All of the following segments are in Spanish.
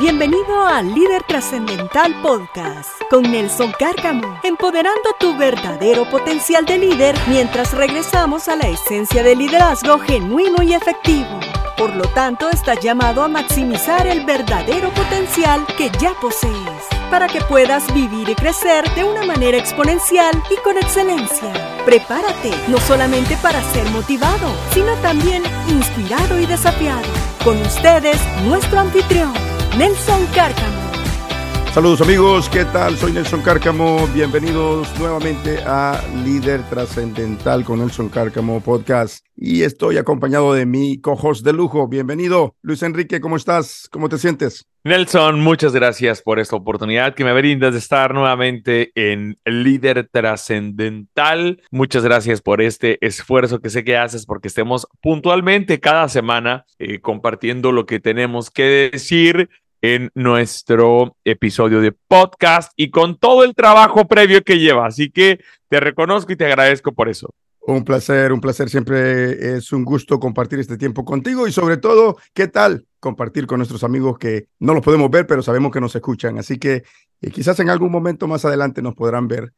Bienvenido a Líder Trascendental Podcast con Nelson Cárcamo, empoderando tu verdadero potencial de líder mientras regresamos a la esencia del liderazgo genuino y efectivo. Por lo tanto, estás llamado a maximizar el verdadero potencial que ya posees, para que puedas vivir y crecer de una manera exponencial y con excelencia. Prepárate, no solamente para ser motivado, sino también inspirado y desafiado. Con ustedes, nuestro anfitrión, Nelson Cárcamo. Saludos amigos, ¿qué tal? Soy Nelson Cárcamo, bienvenidos nuevamente a Líder Trascendental con Nelson Cárcamo Podcast. Y estoy acompañado de mi co-host de lujo. Bienvenido, Luis Enrique, ¿cómo estás? ¿Cómo te sientes? Nelson, muchas gracias por esta oportunidad que me brindas de estar nuevamente en Líder Trascendental. Muchas gracias por este esfuerzo que sé que haces porque estemos puntualmente cada semana compartiendo lo que tenemos que decir en nuestro episodio de podcast y con todo el trabajo previo que lleva. Así que te reconozco y te agradezco por eso. Un placer. Siempre es un gusto compartir este tiempo contigo y sobre todo, ¿qué tal compartir con nuestros amigos que no los podemos ver, pero sabemos que nos escuchan? Así que quizás en algún momento más adelante nos podrán ver.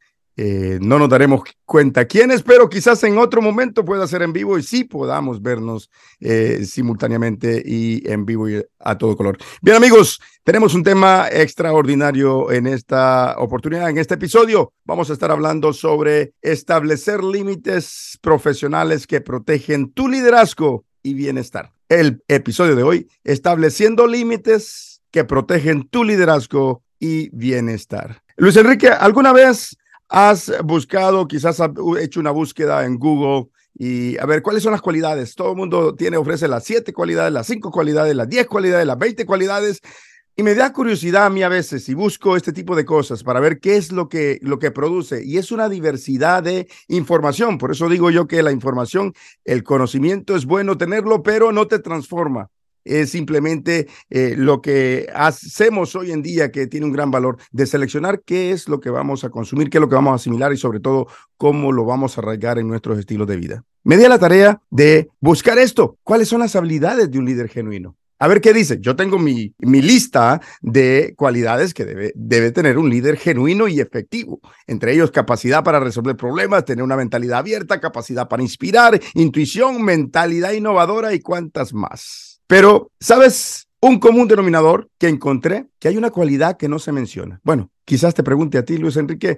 No nos daremos cuenta quiénes, pero quizás en otro momento pueda ser en vivo y sí podamos vernos simultáneamente y en vivo y a todo color. Bien amigos, tenemos un tema extraordinario en esta oportunidad, en este episodio. Vamos a estar hablando sobre establecer límites profesionales que protegen tu liderazgo y bienestar. El episodio de hoy, estableciendo límites que protegen tu liderazgo y bienestar. Luis Enrique, ¿alguna vez has buscado, quizás has hecho una búsqueda en Google y a ver cuáles son las cualidades? Todo el mundo ofrece las 7 cualidades, las 5 cualidades, las 10 cualidades, las 20 cualidades. Y me da curiosidad a mí a veces y busco este tipo de cosas para ver qué es lo que produce. Y es una diversidad de información. Por eso digo yo que la información, el conocimiento es bueno tenerlo, pero no te transforma. Es simplemente lo que hacemos hoy en día que tiene un gran valor de seleccionar qué es lo que vamos a consumir, qué es lo que vamos a asimilar y sobre todo cómo lo vamos a arraigar en nuestros estilos de vida. Me di a la tarea de buscar esto. ¿Cuáles son las habilidades de un líder genuino? A ver qué dice. Yo tengo mi lista de cualidades que debe tener un líder genuino y efectivo. Entre ellos, capacidad para resolver problemas, tener una mentalidad abierta, capacidad para inspirar, intuición, mentalidad innovadora y cuántas más. Pero, ¿sabes? Un común denominador que encontré, que hay una cualidad que no se menciona. Bueno, quizás te pregunte a ti, Luis Enrique,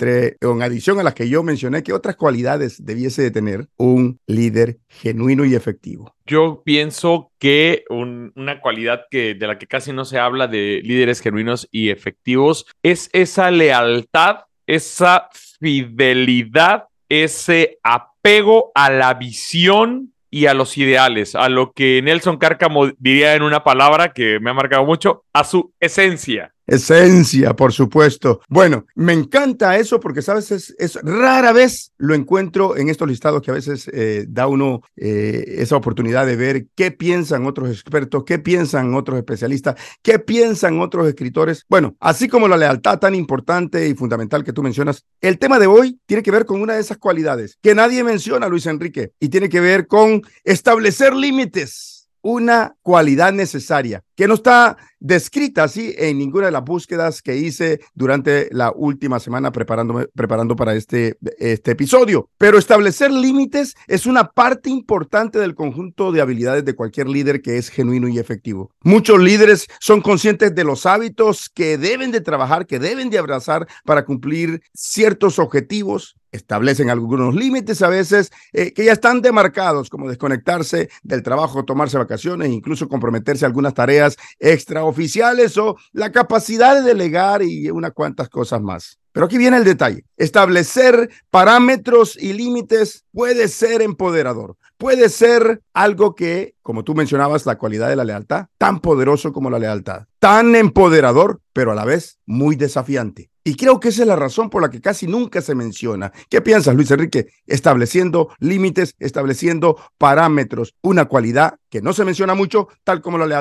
en adición a las que yo mencioné, ¿qué otras cualidades debiese de tener un líder genuino y efectivo? Yo pienso que una cualidad de la que casi no se habla de líderes genuinos y efectivos es esa lealtad, esa fidelidad, ese apego a la visión y a los ideales, a lo que Nelson Cárcamo diría en una palabra que me ha marcado mucho, a su esencia. Esencia, por supuesto. Bueno, me encanta eso porque, ¿sabes? Es rara vez lo encuentro en estos listados que a veces da uno esa oportunidad de ver qué piensan otros expertos, qué piensan otros especialistas, qué piensan otros escritores. Bueno, así como la lealtad tan importante y fundamental que tú mencionas, el tema de hoy tiene que ver con una de esas cualidades que nadie menciona, Luis Enrique, y tiene que ver con establecer límites. Una cualidad necesaria que no está descrita así en ninguna de las búsquedas que hice durante la última semana preparando para este episodio. Pero establecer límites es una parte importante del conjunto de habilidades de cualquier líder que es genuino y efectivo. Muchos líderes son conscientes de los hábitos que deben de trabajar, que deben de abrazar para cumplir ciertos objetivos. Establecen algunos límites a veces que ya están demarcados, como desconectarse del trabajo, tomarse vacaciones, incluso comprometerse a algunas tareas extraoficiales o la capacidad de delegar y unas cuantas cosas más. Pero aquí viene el detalle. Establecer parámetros y límites puede ser empoderador. Puede ser algo que, como tú mencionabas, la cualidad de la lealtad, tan poderoso como la lealtad, tan empoderador, pero a la vez muy desafiante. Y creo que esa es la razón por la que casi nunca se menciona. ¿Qué piensas, Luis Enrique? Estableciendo límites, estableciendo parámetros, una cualidad que no se menciona mucho, tal como la lealtad,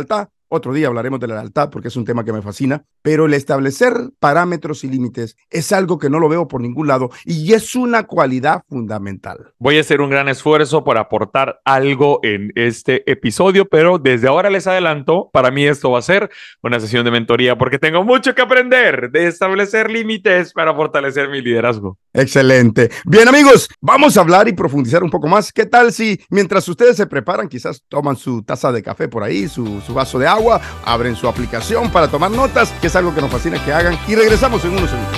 Otro día hablaremos de la lealtad porque es un tema que me fascina, pero el establecer parámetros y límites es algo que no lo veo por ningún lado y es una cualidad fundamental. Voy a hacer un gran esfuerzo por aportar algo en este episodio, pero desde ahora les adelanto, para mí esto va a ser una sesión de mentoría porque tengo mucho que aprender de establecer límites para fortalecer mi liderazgo. Excelente. Bien, amigos, vamos a hablar y profundizar un poco más. ¿Qué tal si mientras ustedes se preparan, quizás toman su taza de café por ahí, su vaso de agua, abren su aplicación para tomar notas, que es algo que nos fascina que hagan, y regresamos en unos segundos.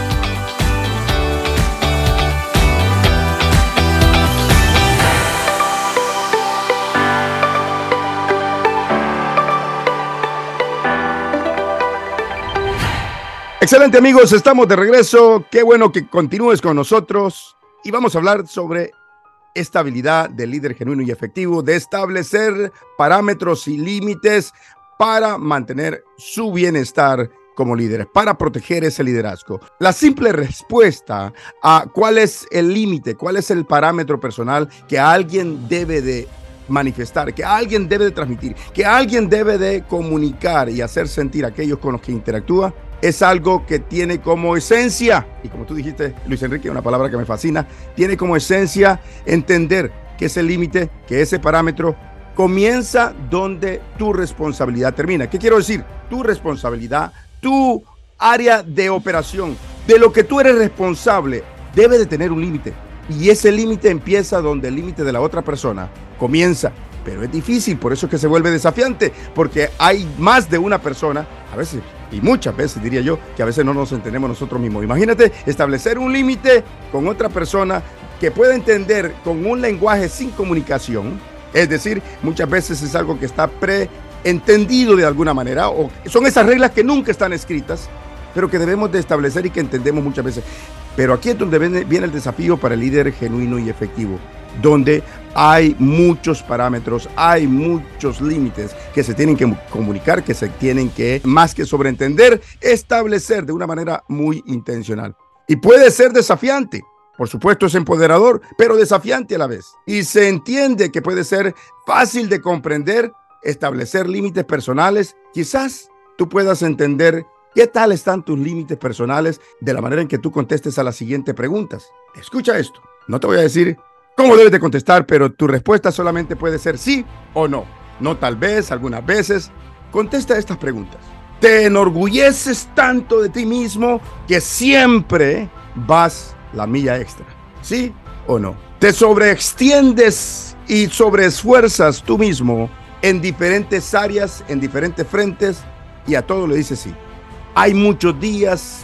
Excelente, amigos, estamos de regreso. Qué bueno que continúes con nosotros y vamos a hablar sobre esta habilidad del líder genuino y efectivo de establecer parámetros y límites para mantener su bienestar como líderes, para proteger ese liderazgo. La simple respuesta a cuál es el límite, cuál es el parámetro personal que alguien debe de manifestar, que alguien debe de transmitir, que alguien debe de comunicar y hacer sentir a aquellos con los que interactúa, es algo que tiene como esencia, y como tú dijiste, Luis Enrique, una palabra que me fascina, tiene como esencia entender que ese límite, que ese parámetro comienza donde tu responsabilidad termina. ¿Qué quiero decir? Tu responsabilidad, tu área de operación, de lo que tú eres responsable, debe de tener un límite. Y ese límite empieza donde el límite de la otra persona comienza. Pero es difícil, por eso es que se vuelve desafiante, porque hay más de una persona, a veces, y muchas veces diría yo, que a veces no nos entendemos nosotros mismos. Imagínate establecer un límite con otra persona que pueda entender con un lenguaje sin comunicación, es decir, muchas veces es algo que está preentendido de alguna manera, o son esas reglas que nunca están escritas, pero que debemos de establecer y que entendemos muchas veces. Pero aquí es donde viene el desafío para el líder genuino y efectivo, donde hay muchos parámetros, hay muchos límites que se tienen que comunicar, que se tienen que, más que sobreentender, establecer de una manera muy intencional. Y puede ser desafiante, por supuesto es empoderador, pero desafiante a la vez. Y se entiende que puede ser fácil de comprender, establecer límites personales. Quizás tú puedas entender qué tal están tus límites personales de la manera en que tú contestes a las siguientes preguntas. Escucha esto, no te voy a decir cómo debes de contestar, pero tu respuesta solamente puede ser sí o no. No tal vez, algunas veces. Contesta estas preguntas. ¿Te enorgulleces tanto de ti mismo que siempre vas la milla extra? ¿Sí o no? ¿Te sobreextiendes y sobreesfuerzas tú mismo en diferentes áreas, en diferentes frentes y a todo le dices sí? Hay muchos días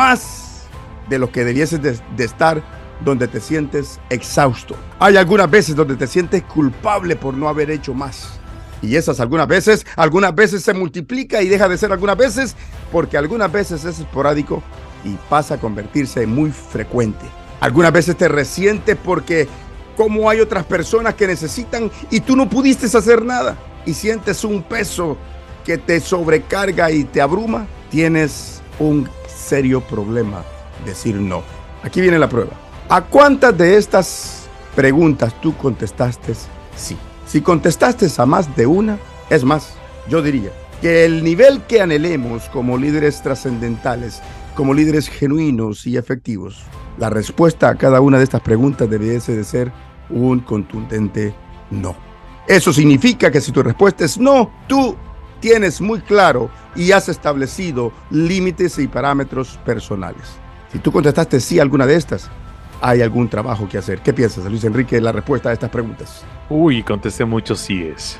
más de los que debieses de estar donde te sientes exhausto. Hay algunas veces donde te sientes culpable por no haber hecho más. Y esas algunas veces se multiplica y deja de ser algunas veces, porque algunas veces es esporádico y pasa a convertirse en muy frecuente. Algunas veces te resientes porque como hay otras personas que necesitan y tú no pudiste hacer nada y sientes un peso que te sobrecarga y te abruma, tienes un serio problema decir no. Aquí viene la prueba. ¿A cuántas de estas preguntas tú contestaste sí? Si contestaste a más de una, es más, yo diría que el nivel que anhelemos como líderes trascendentales, como líderes genuinos y efectivos, la respuesta a cada una de estas preguntas debiese de ser un contundente no. Eso significa que si tu respuesta es no, tú tienes muy claro y has establecido límites y parámetros personales. Si tú contestaste sí a alguna de estas, hay algún trabajo que hacer. ¿Qué piensas, Luis Enrique, la respuesta a estas preguntas? Uy, contesté muchos síes.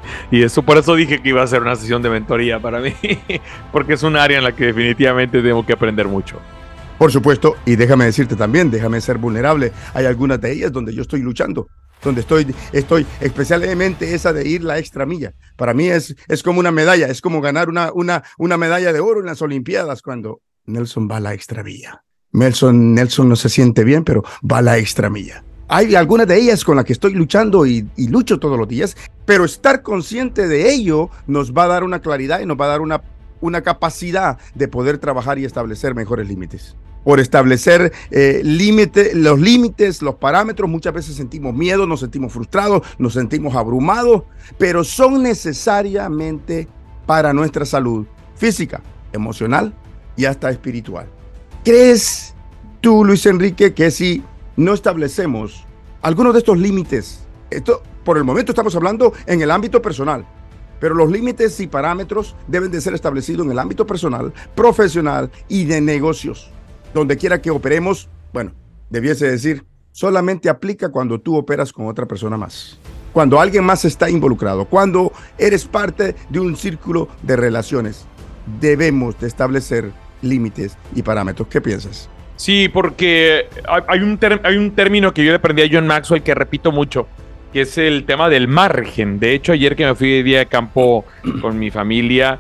Y eso, por eso dije que iba a ser una sesión de mentoría para mí, porque es un área en la que definitivamente tengo que aprender mucho. Por supuesto, y déjame decirte también, déjame ser vulnerable. Hay algunas de ellas donde yo estoy luchando, donde estoy especialmente esa de ir la extra milla. Para mí es como una medalla, es como ganar una medalla de oro en las Olimpiadas cuando Nelson va a la extra milla. Nelson no se siente bien, pero va a la extra milla. Hay algunas de ellas con las que estoy luchando y lucho todos los días, pero estar consciente de ello nos va a dar una claridad y nos va a dar una capacidad de poder trabajar y establecer mejores límites. por establecer los límites, los parámetros. Muchas veces sentimos miedo, nos sentimos frustrados, nos sentimos abrumados, pero son necesariamente para nuestra salud física, emocional y hasta espiritual. ¿Crees tú, Luis Enrique, que si no establecemos algunos de estos límites, esto por el momento estamos hablando en el ámbito personal, pero los límites y parámetros deben de ser establecidos en el ámbito personal, profesional y de negocios? Donde quiera que operemos, bueno, debiese decir, solamente aplica cuando tú operas con otra persona más, cuando alguien más está involucrado, cuando eres parte de un círculo de relaciones. Debemos de establecer límites y parámetros. ¿Qué piensas? Sí, porque hay un término que yo le aprendí a John Maxwell que repito mucho, que es el tema del margen. De hecho, ayer que me fui de día de campo con mi familia,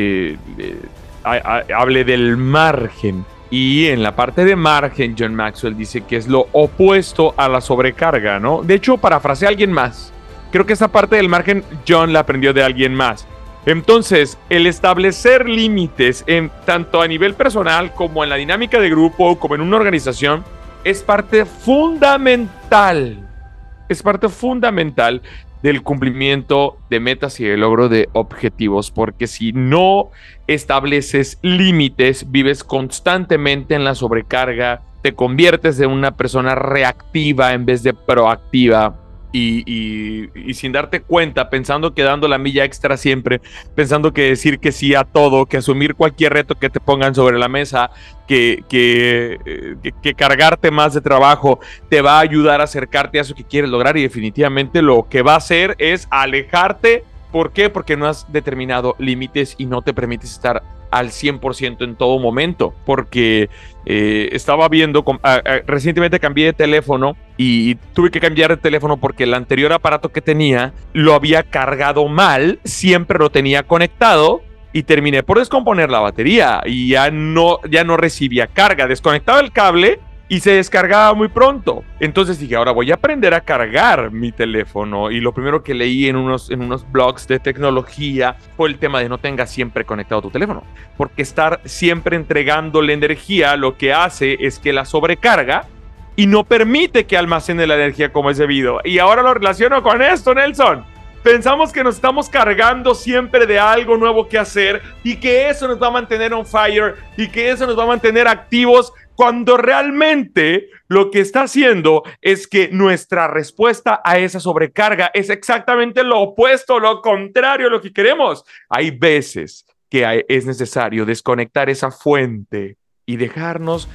hablé del margen. Y en la parte de margen, John Maxwell dice que es lo opuesto a la sobrecarga, ¿no? De hecho, parafraseé a alguien más. Creo que esa parte del margen John la aprendió de alguien más. Entonces, el establecer límites tanto a nivel personal como en la dinámica de grupo, como en una organización, es parte fundamental. Es parte fundamental del cumplimiento de metas y el logro de objetivos, porque si no estableces límites, vives constantemente en la sobrecarga, te conviertes en una persona reactiva en vez de proactiva y sin darte cuenta, pensando que dando la milla extra siempre, pensando que decir que sí a todo, que asumir cualquier reto que te pongan sobre la mesa, que cargarte más de trabajo te va a ayudar a acercarte a eso que quieres lograr, y definitivamente lo que va a hacer es alejarte. ¿Por qué? Porque no has determinado límites y no te permites estar al 100% en todo momento. Porque estaba viendo, recientemente cambié de teléfono y tuve que cambiar de teléfono porque el anterior aparato que tenía lo había cargado mal, siempre lo tenía conectado y terminé por descomponer la batería y ya no recibía carga. Desconectaba el cable y se descargaba muy pronto. Entonces dije, ahora voy a aprender a cargar mi teléfono. Y lo primero que leí en unos blogs de tecnología fue el tema de no tengas siempre conectado tu teléfono. Porque estar siempre entregándole energía lo que hace es que la sobrecarga y no permite que almacene la energía como es debido. Y ahora lo relaciono con esto, Nelson. Pensamos que nos estamos cargando siempre de algo nuevo que hacer y que eso nos va a mantener on fire y que eso nos va a mantener activos, cuando realmente lo que está haciendo es que nuestra respuesta a esa sobrecarga es exactamente lo opuesto, lo contrario a lo que queremos. Hay veces que es necesario desconectar esa fuente y dejarnos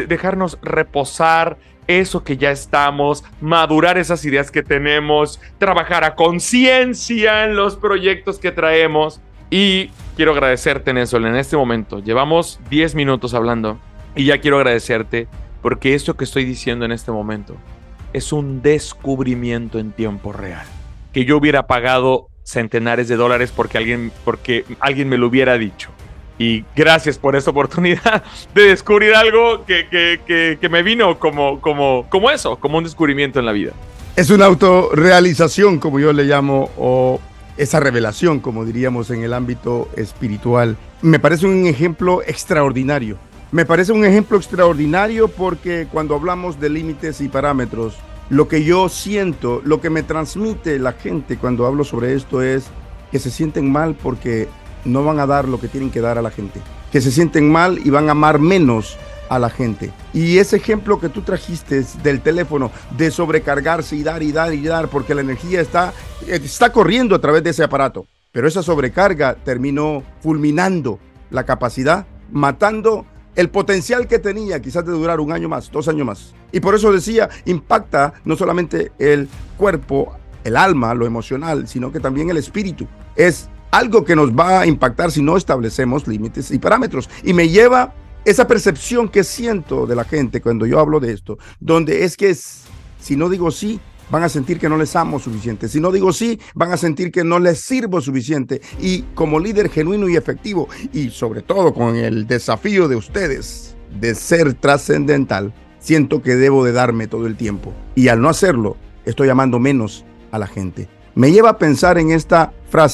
reposar eso que ya estamos, madurar esas ideas que tenemos, trabajar a conciencia en los proyectos que traemos. Y quiero agradecerte, Nelson, en este momento. Llevamos 10 minutos hablando. Y ya quiero agradecerte porque esto que estoy diciendo en este momento es un descubrimiento en tiempo real. Que yo hubiera pagado centenares de dólares porque alguien me lo hubiera dicho. Y gracias por esta oportunidad de descubrir algo que me vino como eso, como un descubrimiento en la vida. Es una autorrealización, como yo le llamo, o esa revelación, como diríamos en el ámbito espiritual. Me parece un ejemplo extraordinario. Me parece un ejemplo extraordinario porque cuando hablamos de límites y parámetros, lo que yo siento, lo que me transmite la gente cuando hablo sobre esto es que se sienten mal porque no van a dar lo que tienen que dar a la gente, que se sienten mal y van a amar menos a la gente. Y ese ejemplo que tú trajiste del teléfono, de sobrecargarse y dar, porque la energía está corriendo a través de ese aparato, pero esa sobrecarga terminó fulminando la capacidad, matando el potencial que tenía quizás de durar 1 año más, 2 años más. Y por eso decía, impacta no solamente el cuerpo, el alma, lo emocional, sino que también el espíritu. Es algo que nos va a impactar si no establecemos límites y parámetros. Y me lleva esa percepción que siento de la gente cuando yo hablo de esto, donde es que si no digo sí, van a sentir que no les amo suficiente. Si no digo sí, van a sentir que no les sirvo suficiente. Y como líder genuino y efectivo, y sobre todo con el desafío de ustedes de ser trascendental, siento que debo de darme todo el tiempo. Y al no hacerlo, estoy amando menos a la gente. Me lleva a pensar en esta frase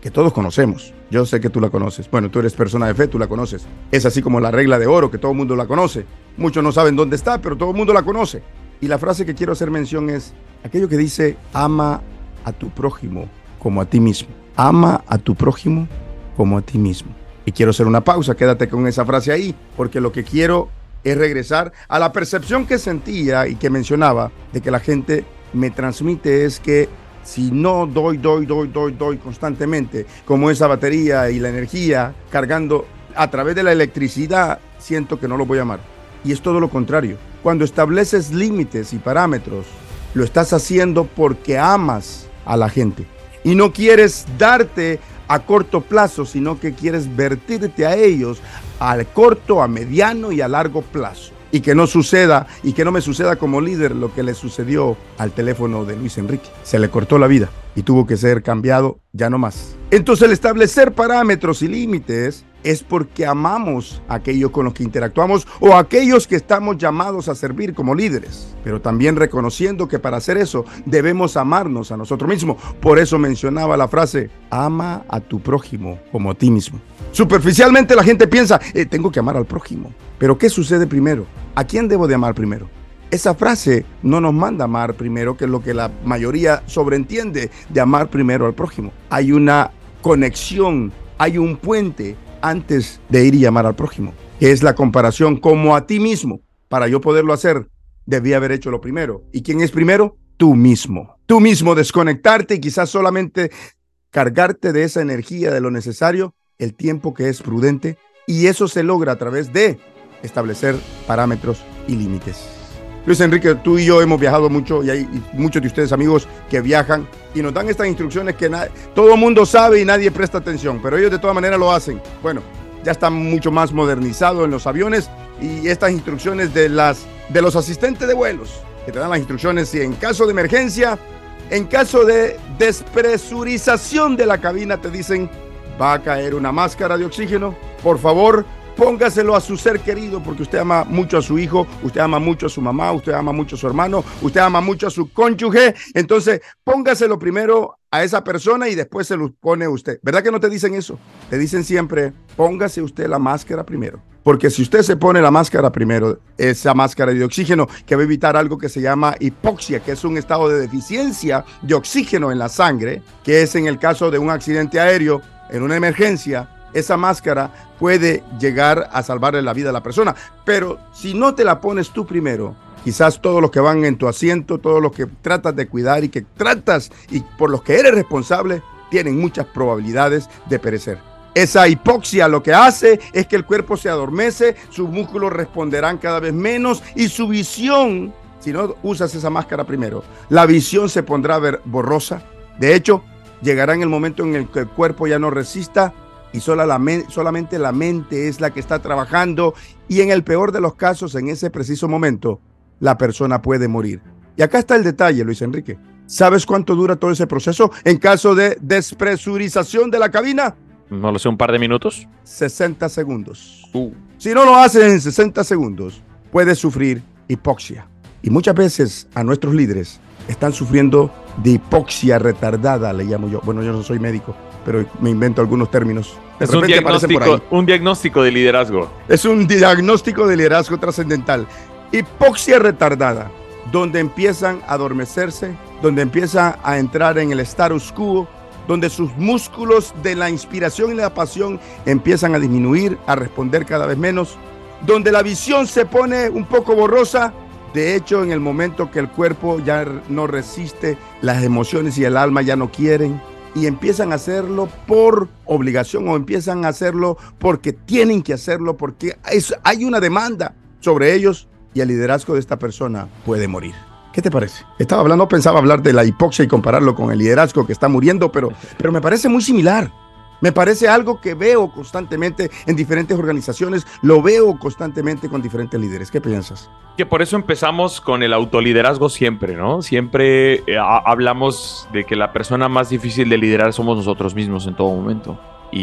que todos conocemos. Yo sé que tú la conoces. Bueno, tú eres persona de fe, tú la conoces. Es así como la regla de oro, que todo el mundo la conoce. Muchos no saben dónde está, pero todo el mundo la conoce. Y la frase que quiero hacer mención es aquello que dice: ama a tu prójimo como a ti mismo. Ama a tu prójimo como a ti mismo. Y quiero hacer una pausa, quédate con esa frase ahí, porque lo que quiero es regresar a la percepción que sentía y que mencionaba de que la gente me transmite, es que si no doy constantemente, como esa batería y la energía cargando a través de la electricidad, siento que no lo voy a amar. Y es todo lo contrario. Cuando estableces límites y parámetros, lo estás haciendo porque amas a la gente y no quieres darte a corto plazo, sino que quieres vertirte a ellos al corto, a mediano y a largo plazo. Y que no suceda, y que no me suceda como líder lo que le sucedió al teléfono de Luis Enrique. Se le cortó la vida y tuvo que ser cambiado, ya no más. Entonces, el establecer parámetros y límites es porque amamos a aquellos con los que interactuamos o a aquellos que estamos llamados a servir como líderes, pero también reconociendo que para hacer eso debemos amarnos a nosotros mismos. Por eso mencionaba la frase: ama a tu prójimo como a ti mismo. Superficialmente la gente piensa, tengo que amar al prójimo. Pero ¿qué sucede primero? ¿A quién debo de amar primero? Esa frase no nos manda a amar primero, que es lo que la mayoría sobreentiende de amar primero al prójimo. Hay una conexión, hay un puente antes de ir y amar al prójimo, que es la comparación como a ti mismo. Para yo poderlo hacer, debí haber hecho lo primero. ¿Y quién es primero? Tú mismo. Tú mismo, desconectarte y quizás solamente cargarte de esa energía, de lo necesario, el tiempo que es prudente. Y eso se logra a través de establecer parámetros y límites. Luis Enrique, tú y yo hemos viajado mucho y hay muchos de ustedes, amigos, que viajan y nos dan estas instrucciones que todo el mundo sabe y nadie presta atención, pero ellos de todas maneras lo hacen. Bueno, ya están mucho más modernizados en los aviones, y estas instrucciones de los asistentes de vuelos, que te dan las instrucciones si en caso de emergencia, en caso de despresurización de la cabina, te dicen: va a caer una máscara de oxígeno, por favor, póngaselo a su ser querido, porque usted ama mucho a su hijo, usted ama mucho a su mamá, usted ama mucho a su hermano, usted ama mucho a su cónyuge. Entonces, póngaselo primero a esa persona y después se lo pone usted. ¿Verdad que no te dicen eso? Te dicen siempre: póngase usted la máscara primero. Porque si usted se pone la máscara primero, esa máscara de oxígeno, que va a evitar algo que se llama hipoxia, que es un estado de deficiencia de oxígeno en la sangre, que es en el caso de un accidente aéreo, en una emergencia, esa máscara puede llegar a salvarle la vida a la persona. Pero si no te la pones tú primero, quizás todos los que van en tu asiento, todos los que tratas de cuidar y que tratas y por los que eres responsable, tienen muchas probabilidades de perecer. Esa hipoxia lo que hace es que el cuerpo se adormece, sus músculos responderán cada vez menos y su visión, si no usas esa máscara primero, la visión se pondrá borrosa. De hecho, llegará en el momento en el que el cuerpo ya no resista y solamente la mente es la que está trabajando, y en el peor de los casos, en ese preciso momento, la persona puede morir. Y acá está el detalle, Luis Enrique. ¿Sabes cuánto dura todo ese proceso en caso de despresurización de la cabina? No lo sé, un par de minutos. 60 segundos. Si no lo haces en 60 segundos, puedes sufrir hipoxia. Y muchas veces a nuestros líderes están sufriendo de hipoxia retardada, le llamo yo. Bueno, yo no soy médico, pero me invento algunos términos. Es un diagnóstico de liderazgo. Es un diagnóstico de liderazgo trascendental. Hipoxia retardada, donde empiezan a adormecerse, donde empiezan a entrar en el status quo, donde sus músculos de la inspiración y la pasión empiezan a disminuir, a responder cada vez menos, donde la visión se pone un poco borrosa. De hecho, en el momento que el cuerpo ya no resiste, las emociones y el alma ya no quieren, y empiezan a hacerlo por obligación o empiezan a hacerlo porque tienen que hacerlo, porque hay una demanda sobre ellos, y el liderazgo de esta persona puede morir. ¿Qué te parece? Pensaba hablar de la hipoxia y compararlo con el liderazgo que está muriendo, pero me parece muy similar. Me parece algo que veo constantemente en diferentes organizaciones, lo veo constantemente con diferentes líderes. ¿Qué piensas? Que por eso empezamos con el autoliderazgo siempre, ¿no? Siempre hablamos de que la persona más difícil de liderar somos nosotros mismos en todo momento,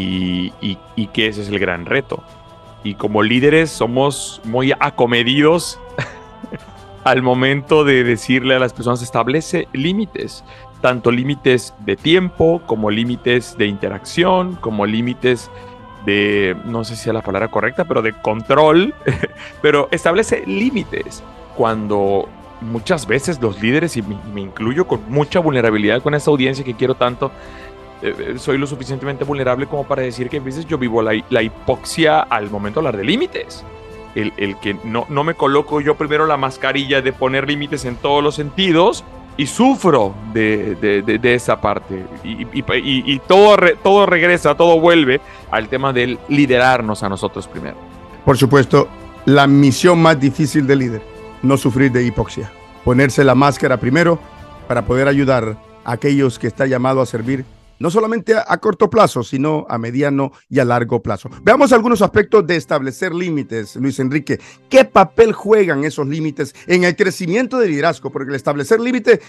y que ese es el gran reto. Y como líderes somos muy acomedidos al momento de decirle a las personas: establece límites. tanto límites de tiempo, como límites de interacción, como límites de, no sé si es la palabra correcta, pero de control, pero establece límites cuando muchas veces los líderes, y me incluyo con mucha vulnerabilidad con esta audiencia que quiero tanto, soy lo suficientemente vulnerable como para decir que a veces yo vivo la hipoxia al momento de hablar de límites. El que no me coloco yo primero la mascarilla de poner límites en todos los sentidos y sufro de esa parte. Y todo regresa, todo vuelve al tema del liderarnos a nosotros primero. Por supuesto, la misión más difícil del líder, no sufrir de hipoxia. Ponerse la máscara primero para poder ayudar a aquellos que está llamado a servir, no solamente a corto plazo, sino a mediano y a largo plazo. Veamos algunos aspectos de establecer límites, Luis Enrique. ¿Qué papel juegan esos límites en el crecimiento del liderazgo? Porque el establecer límite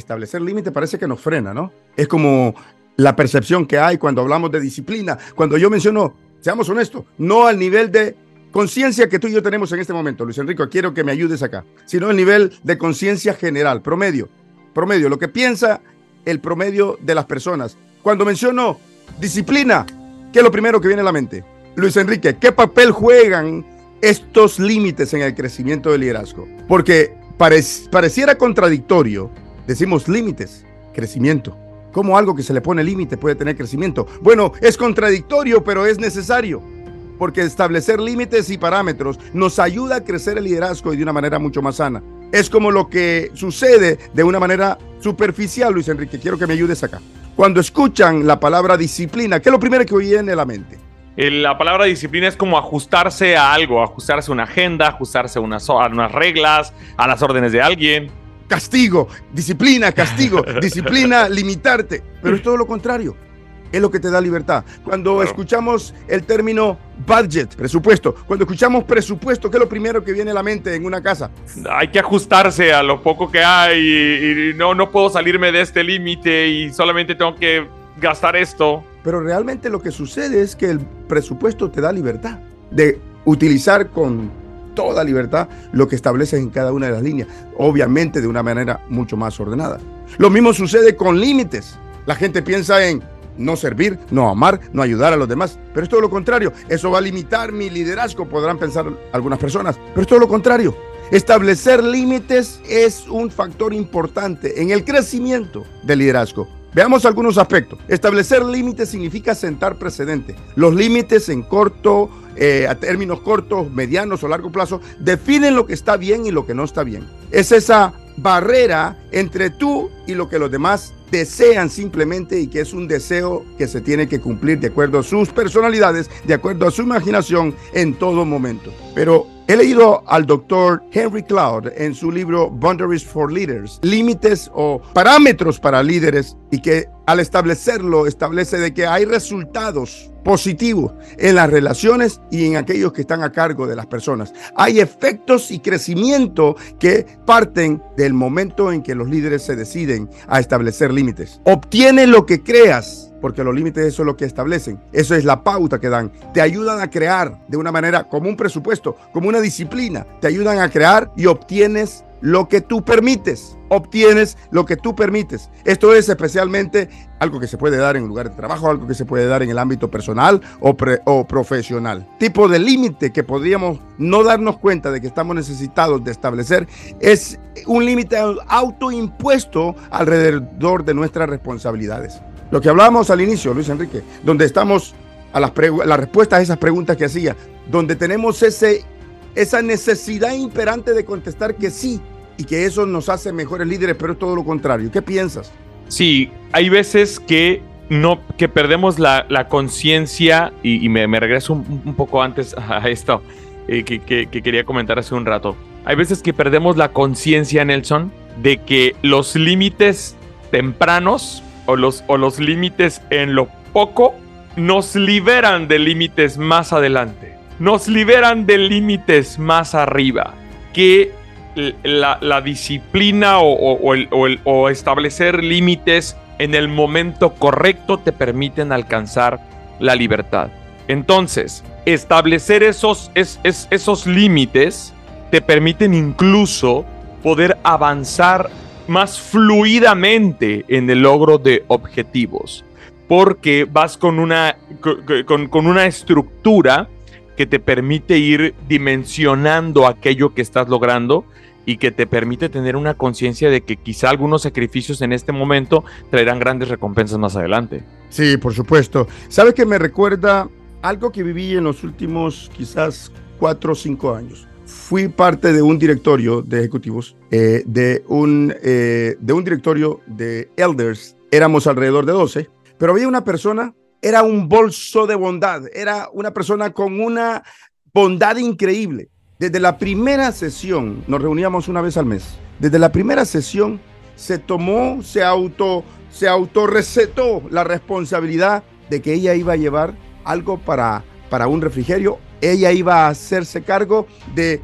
parece que nos frena, ¿no? Es como la percepción que hay cuando hablamos de disciplina. Cuando yo menciono, seamos honestos, no al nivel de conciencia que tú y yo tenemos en este momento, Luis Enrique, quiero que me ayudes acá, sino el nivel de conciencia general, promedio, lo que piensa el promedio de las personas. Cuando menciono disciplina, ¿qué es lo primero que viene a la mente? Luis Enrique, ¿qué papel juegan estos límites en el crecimiento del liderazgo? Porque pareciera contradictorio, decimos límites, crecimiento. ¿Cómo algo que se le pone límite puede tener crecimiento? Bueno, es contradictorio, pero es necesario. Porque establecer límites y parámetros nos ayuda a crecer el liderazgo y de una manera mucho más sana. Es como lo que sucede de una manera superficial, Luis Enrique. Quiero que me ayudes acá. Cuando escuchan la palabra disciplina, ¿qué es lo primero que viene a la mente? La palabra disciplina es como ajustarse a algo, ajustarse a una agenda, ajustarse a unas reglas, a las órdenes de alguien. Castigo, disciplina, disciplina, limitarte. Pero es todo lo contrario. Es lo que te da libertad. Cuando escuchamos el término budget, presupuesto, cuando escuchamos presupuesto, ¿qué es lo primero que viene a la mente en una casa? Hay que ajustarse a lo poco que hay y no puedo salirme de este límite y solamente tengo que gastar esto. Pero realmente lo que sucede es que el presupuesto te da libertad de utilizar con toda libertad lo que estableces en cada una de las líneas, obviamente de una manera mucho más ordenada. Lo mismo sucede con límites. La gente piensa en no servir, no amar, no ayudar a los demás. Pero es todo lo contrario. Eso va a limitar mi liderazgo, podrán pensar algunas personas. Pero es todo lo contrario. Establecer límites es un factor importante en el crecimiento del liderazgo. Veamos algunos aspectos. Establecer límites significa sentar precedente. Los límites en a términos cortos, medianos o largo plazo, definen lo que está bien y lo que no está bien. Es esa barrera entre tú y lo que los demás desean simplemente, y que es un deseo que se tiene que cumplir de acuerdo a sus personalidades, de acuerdo a su imaginación en todo momento. Pero he leído al doctor Henry Cloud en su libro Boundaries for Leaders, límites o parámetros para líderes, y que al establecerlo establece de que hay resultados positivos en las relaciones y en aquellos que están a cargo de las personas. Hay efectos y crecimiento que parten del momento en que los líderes se deciden a establecer límites. Obtiene lo que creas, porque los límites eso es lo que establecen. Eso es la pauta que dan. Te ayudan a crear de una manera como un presupuesto, como una disciplina. Te ayudan a crear y obtienes lo que tú permites. Obtienes lo que tú permites. Esto es especialmente algo que se puede dar en un lugar de trabajo, algo que se puede dar en el ámbito personal o profesional. Tipo de límite que podríamos no darnos cuenta de que estamos necesitados de establecer es un límite autoimpuesto alrededor de nuestras responsabilidades. Lo que hablábamos al inicio, Luis Enrique, donde estamos a las respuestas a esas preguntas que hacía, donde tenemos esa necesidad imperante de contestar que sí, y que eso nos hace mejores líderes, pero es todo lo contrario. ¿Qué piensas? Sí, hay veces que perdemos la conciencia, y me regreso un poco antes a esto que quería comentar hace un rato. Hay veces que perdemos la conciencia, Nelson, de que los límites tempranos o los límites en lo poco nos liberan de límites más adelante. Nos liberan de límites más arriba, que la disciplina o establecer límites en el momento correcto te permiten alcanzar la libertad. Entonces, establecer esos límites te permiten incluso poder avanzar más fluidamente en el logro de objetivos, porque vas con una estructura que te permite ir dimensionando aquello que estás logrando y que te permite tener una conciencia de que quizá algunos sacrificios en este momento traerán grandes recompensas más adelante. Sí, por supuesto. ¿Sabes qué me recuerda algo que viví en los últimos quizás 4 o 5 años? Fui parte de un directorio de ejecutivos, de un directorio de elders. Éramos alrededor de 12, pero había una persona, era un bolso de bondad, era una persona con una bondad increíble. Desde la primera sesión, nos reuníamos una vez al mes. Desde la primera sesión se autorrecetó la responsabilidad de que ella iba a llevar algo para un refrigerio. Ella iba a hacerse cargo de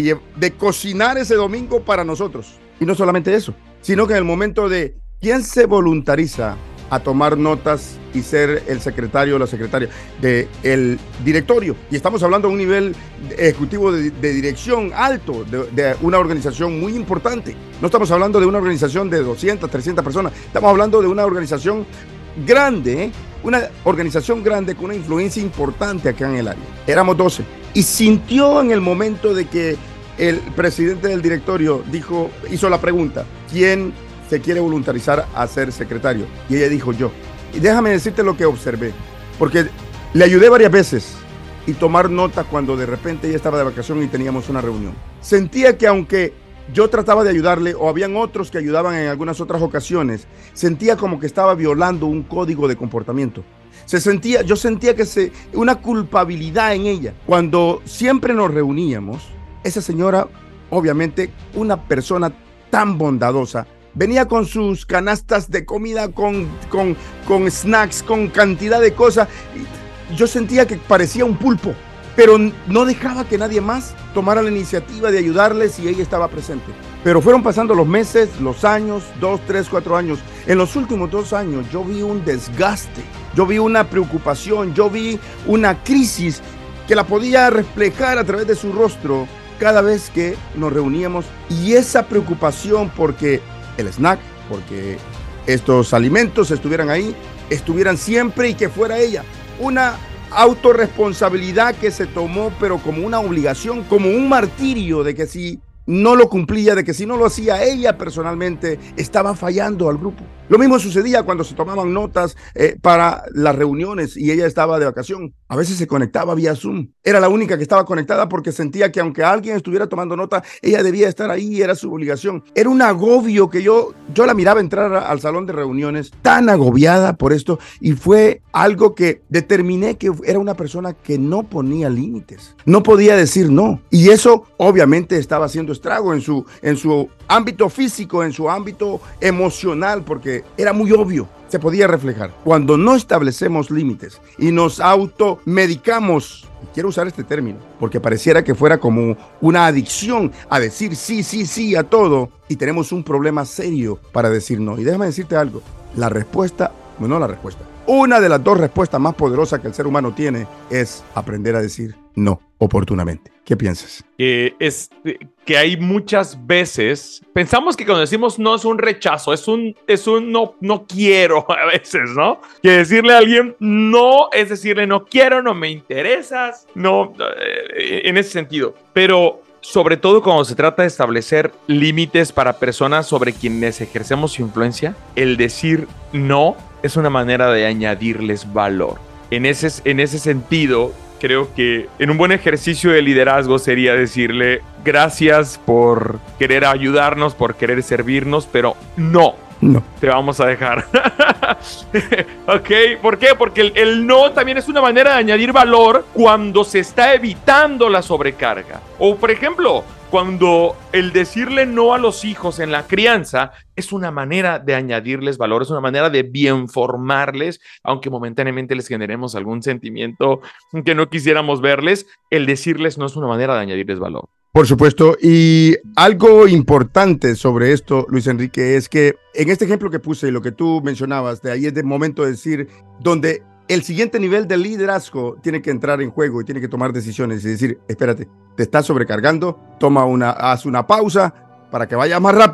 cocinar ese domingo para nosotros. Y no solamente eso, sino que en el momento de quién se voluntariza a tomar notas y ser el secretario o la secretaria del directorio. Y estamos hablando de un nivel ejecutivo de dirección alto, de una organización muy importante. No estamos hablando de una organización de 200, 300 personas. Estamos hablando de una organización grande, una organización grande con una influencia importante acá en el área. Éramos 12. Y sintió en el momento de que el presidente del directorio hizo la pregunta, ¿quién se quiere voluntarizar a ser secretario? Y ella dijo, yo. Y déjame decirte lo que observé, porque le ayudé varias veces y tomar nota cuando de repente ella estaba de vacación y teníamos una reunión. Sentía que aunque yo trataba de ayudarle o habían otros que ayudaban en algunas otras ocasiones, sentía como que estaba violando un código de comportamiento. Yo sentía que una culpabilidad en ella. Cuando siempre nos reuníamos, esa señora, obviamente una persona tan bondadosa, venía con sus canastas de comida, con snacks, con cantidad de cosas. Yo sentía que parecía un pulpo, pero no dejaba que nadie más tomara la iniciativa de ayudarles y ella estaba presente. Pero fueron pasando los meses, los años, 2, 3, 4 años. En los últimos 2 años yo vi un desgaste, yo vi una preocupación, yo vi una crisis que la podía reflejar a través de su rostro cada vez que nos reuníamos. Y esa preocupación porque el snack, porque estos alimentos estuvieran ahí, estuvieran siempre y que fuera ella. Una autorresponsabilidad que se tomó, pero como una obligación, como un martirio de que si no lo cumplía, de que si no lo hacía ella personalmente, estaba fallando al grupo. Lo mismo sucedía cuando se tomaban notas para las reuniones y ella estaba de vacación. A veces se conectaba vía Zoom. Era la única que estaba conectada porque sentía que aunque alguien estuviera tomando nota, ella debía estar ahí, era su obligación. Era un agobio que yo la miraba entrar al salón de reuniones tan agobiada por esto, y fue algo que determiné que era una persona que no ponía límites. No podía decir no. Y eso obviamente estaba haciendo estrago en su ámbito físico, en su ámbito emocional, porque era muy obvio, se podía reflejar. Cuando no establecemos límites y nos automedicamos, y quiero usar este término, porque pareciera que fuera como una adicción a decir sí a todo, y tenemos un problema serio para decir no. Y déjame decirte algo, una de las 2 respuestas más poderosas que el ser humano tiene es aprender a decir no oportunamente. ¿Qué piensas? Es que hay muchas veces, pensamos que cuando decimos no es un rechazo, es un no quiero a veces, ¿no? Que decirle a alguien no es decirle no quiero, no me interesas, no, en ese sentido. Pero sobre todo cuando se trata de establecer límites para personas sobre quienes ejercemos influencia, el decir no es una manera de añadirles valor. En ese sentido, creo que en un buen ejercicio de liderazgo sería decirle gracias por querer ayudarnos, por querer servirnos, pero no te vamos a dejar. ¿Ok? ¿Por qué? Porque el no también es una manera de añadir valor cuando se está evitando la sobrecarga. O, por ejemplo, cuando el decirle no a los hijos en la crianza es una manera de añadirles valor, es una manera de bien formarles, aunque momentáneamente les generemos algún sentimiento que no quisiéramos verles, el decirles no es una manera de añadirles valor. Por supuesto, y algo importante sobre esto, Luis Enrique, es que en este ejemplo que puse y lo que tú mencionabas, de ahí es el momento de decir, donde el siguiente nivel de liderazgo tiene que entrar en juego y tiene que tomar decisiones y decir, espérate, te estás sobrecargando, haz una pausa para que vaya más rápido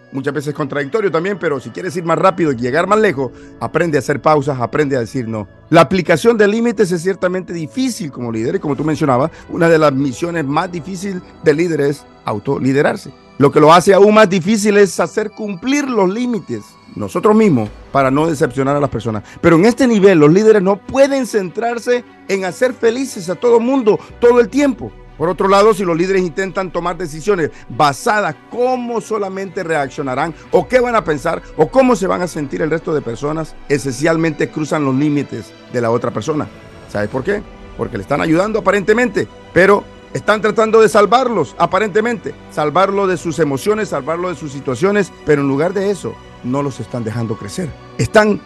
muchas veces contradictorio también, pero si quieres ir más rápido y llegar más lejos, aprende a hacer pausas, aprende a decir no. La aplicación de límites es ciertamente difícil como líder y como tú mencionabas, una de las misiones más difíciles del líder es autoliderarse. Lo que lo hace aún más difícil es hacer cumplir los límites nosotros mismos para no decepcionar a las personas. Pero en este nivel los líderes no pueden centrarse en hacer felices a todo el mundo todo el tiempo. Por otro lado, si los líderes intentan tomar decisiones basadas cómo solamente reaccionarán o qué van a pensar o cómo se van a sentir el resto de personas, esencialmente cruzan los límites de la otra persona. ¿Sabes por qué? Porque le están ayudando aparentemente, pero están tratando de salvarlos aparentemente, salvarlo de sus emociones, salvarlo de sus situaciones, pero en lugar de eso, no los están dejando crecer. Están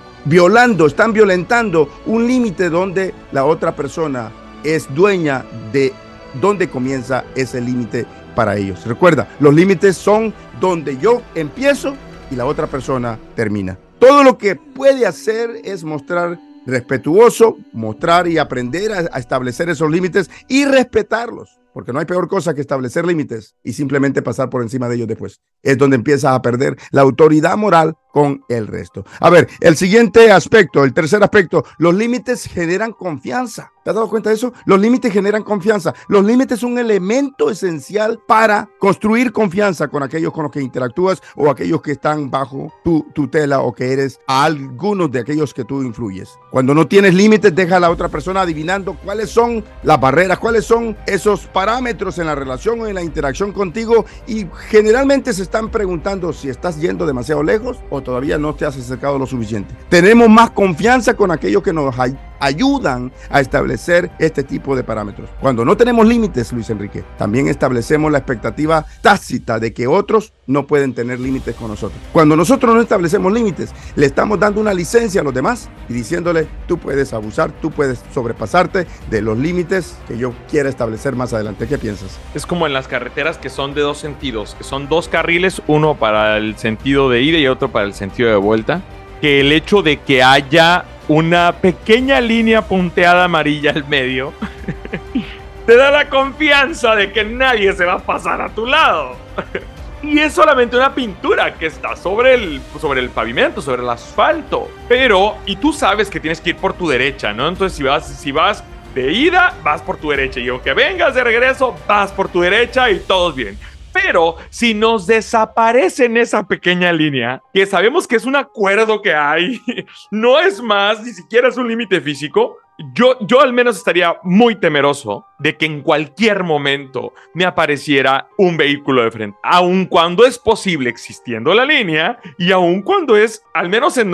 violentando un límite donde la otra persona es dueña de dónde comienza ese límite para ellos. Recuerda, los límites son donde yo empiezo y la otra persona termina. Todo lo que puede hacer es mostrar respetuoso, mostrar y aprender a establecer esos límites y respetarlos. Porque no hay peor cosa que establecer límites y simplemente pasar por encima de ellos después. Es donde empiezas a perder la autoridad moral con el resto. A ver, el siguiente aspecto, el tercer aspecto, los límites generan confianza. ¿Te has dado cuenta de eso? Los límites generan confianza. Los límites son un elemento esencial para construir confianza con aquellos con los que interactúas o aquellos que están bajo tu tutela o que eres a algunos de aquellos que tú influyes. Cuando no tienes límites, deja a la otra persona adivinando cuáles son las barreras, cuáles son esos parámetros en la relación o en la interacción contigo y generalmente se están preguntando si estás yendo demasiado lejos o todavía no te has acercado lo suficiente. Tenemos más confianza con aquellos que nos ayudan a establecer este tipo de parámetros. Cuando no tenemos límites, Luis Enrique, también establecemos la expectativa tácita de que otros no pueden tener límites con nosotros. Cuando nosotros no establecemos límites, le estamos dando una licencia a los demás y diciéndole, tú puedes abusar, tú puedes sobrepasarte de los límites que yo quiera establecer más adelante. ¿Qué piensas? Es como en las carreteras que son de dos sentidos, que son dos carriles, uno para el sentido de ida y otro para el sentido de vuelta, que el hecho de que haya una pequeña línea punteada amarilla al medio te da la confianza de que nadie se va a pasar a tu lado. Y es solamente una pintura que está sobre el pavimento, sobre el asfalto. Pero, y tú sabes que tienes que ir por tu derecha, ¿no? Entonces si vas de ida, vas por tu derecha. Y aunque vengas de regreso, vas por tu derecha y todos bien. Pero si nos desaparecen esa pequeña línea, que sabemos que es un acuerdo que hay, no es más, ni siquiera es un límite físico, yo al menos estaría muy temeroso de que en cualquier momento me apareciera un vehículo de frente, aun cuando es posible existiendo la línea y aun cuando es, al menos en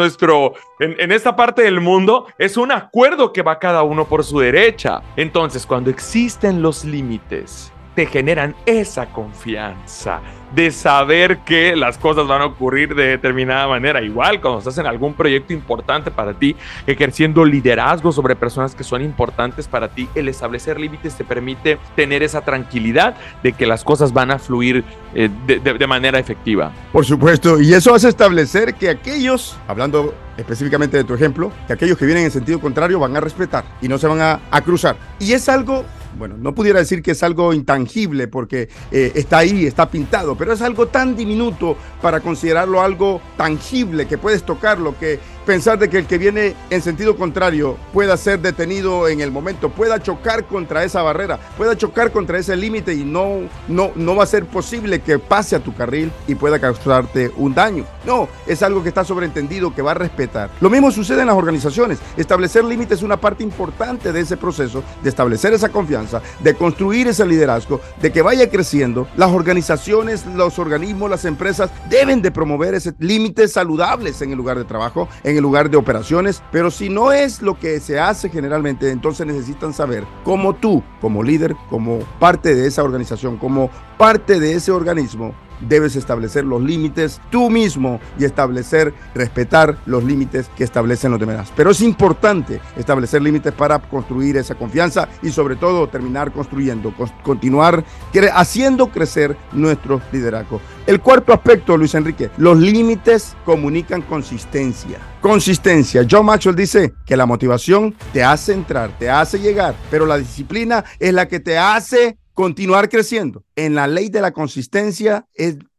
esta parte del mundo, es un acuerdo que va cada uno por su derecha. Entonces, cuando existen los límites, te generan esa confianza de saber que las cosas van a ocurrir de determinada manera. Igual cuando estás en algún proyecto importante para ti, ejerciendo liderazgo sobre personas que son importantes para ti, el establecer límites te permite tener esa tranquilidad de que las cosas van a fluir de manera efectiva. Por supuesto, y eso hace establecer que aquellos, hablando específicamente de tu ejemplo, que aquellos que vienen en sentido contrario van a respetar y no se van a cruzar. Y es algo, bueno, no pudiera decir que es algo intangible porque está ahí, está pintado, pero es algo tan diminuto para considerarlo algo tangible, que puedes tocarlo, que pensar de que el que viene en sentido contrario pueda ser detenido en el momento, pueda chocar contra esa barrera, pueda chocar contra ese límite y no va a ser posible que pase a tu carril y pueda causarte un daño. No, es algo que está sobreentendido, que va a respetar. Lo mismo sucede en las organizaciones. Establecer límites es una parte importante de ese proceso, de establecer esa confianza, de construir ese liderazgo, de que vaya creciendo. Las organizaciones, los organismos, las empresas deben de promover ese límites saludables en el lugar de trabajo, en el lugar de operaciones, pero si no es lo que se hace generalmente, entonces necesitan saber cómo tú, como líder, como parte de esa organización, como parte de ese organismo, debes establecer los límites tú mismo y respetar los límites que establecen los demás. Pero es importante establecer límites para construir esa confianza y sobre todo terminar construyendo, continuar haciendo crecer nuestro liderazgo. El cuarto aspecto, Luis Enrique, los límites comunican consistencia. Consistencia. John Maxwell dice que la motivación te hace entrar, te hace llegar, pero la disciplina es la que te hace continuar creciendo. En la ley de la consistencia es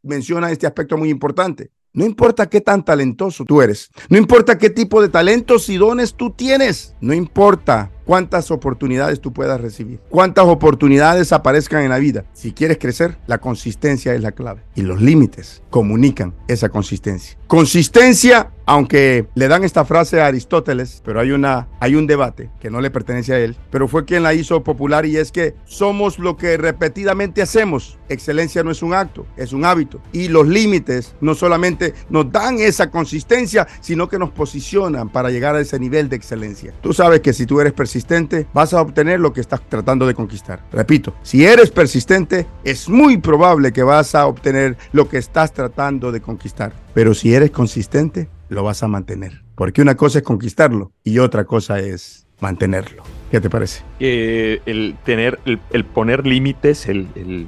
menciona este aspecto muy importante. No importa qué tan talentoso tú eres, no importa qué tipo de talentos y dones tú tienes, no importa cuántas oportunidades tú puedas recibir, cuántas oportunidades aparezcan en la vida. Si quieres crecer, la consistencia es la clave y los límites comunican esa consistencia. Consistencia, aunque le dan esta frase a Aristóteles, pero hay un debate que no le pertenece a él, pero fue quien la hizo popular, y es que somos lo que repetidamente hacemos. Excelencia no es un acto, es un hábito. Y los límites no solamente nos dan esa consistencia, sino que nos posicionan para llegar a ese nivel de excelencia. Tú sabes que si tú eres persistente, vas a obtener lo que estás tratando de conquistar. Repito, si eres persistente, es muy probable que vas a obtener lo que estás tratando de conquistar. Pero si eres consistente, lo vas a mantener. Porque una cosa es conquistarlo y otra cosa es mantenerlo. ¿Qué te parece? El poner límites, el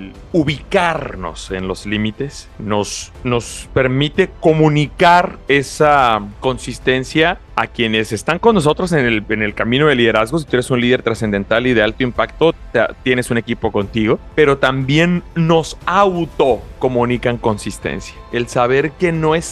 ubicarnos en los límites, nos permite comunicar esa consistencia a quienes están con nosotros en el camino de liderazgo. Si tú eres un líder trascendental y de alto impacto, tienes un equipo contigo, pero también nos autocomunican consistencia. El saber que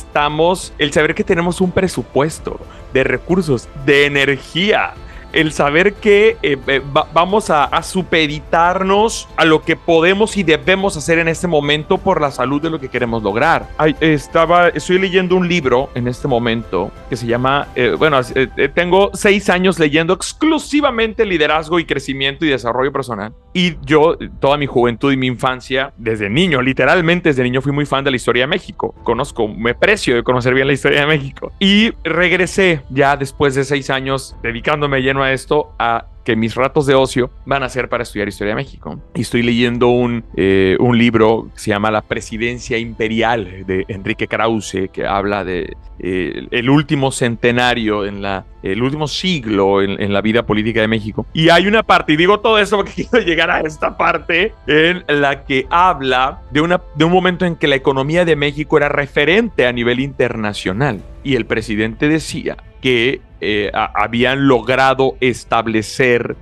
el saber que tenemos un presupuesto de recursos, de energía, el saber que vamos a supeditarnos a lo que podemos y debemos hacer en este momento por la salud de lo que queremos lograr. Estoy leyendo un libro en este momento que se llama, tengo 6 años leyendo exclusivamente liderazgo y crecimiento y desarrollo personal. Y yo, toda mi juventud y mi infancia, literalmente desde niño fui muy fan de la historia de México. Me precio de conocer bien la historia de México. Y regresé ya después de 6 años dedicándome lleno a esto, a que mis ratos de ocio van a ser para estudiar historia de México. Y estoy leyendo un libro que se llama La Presidencia Imperial, de Enrique Krause, que habla de el último centenario, el último siglo en la vida política de México. Y hay una parte, y digo todo esto porque quiero llegar a esta parte, en la que habla de un momento en que la economía de México era referente a nivel internacional. Y el presidente decía que habían logrado establecer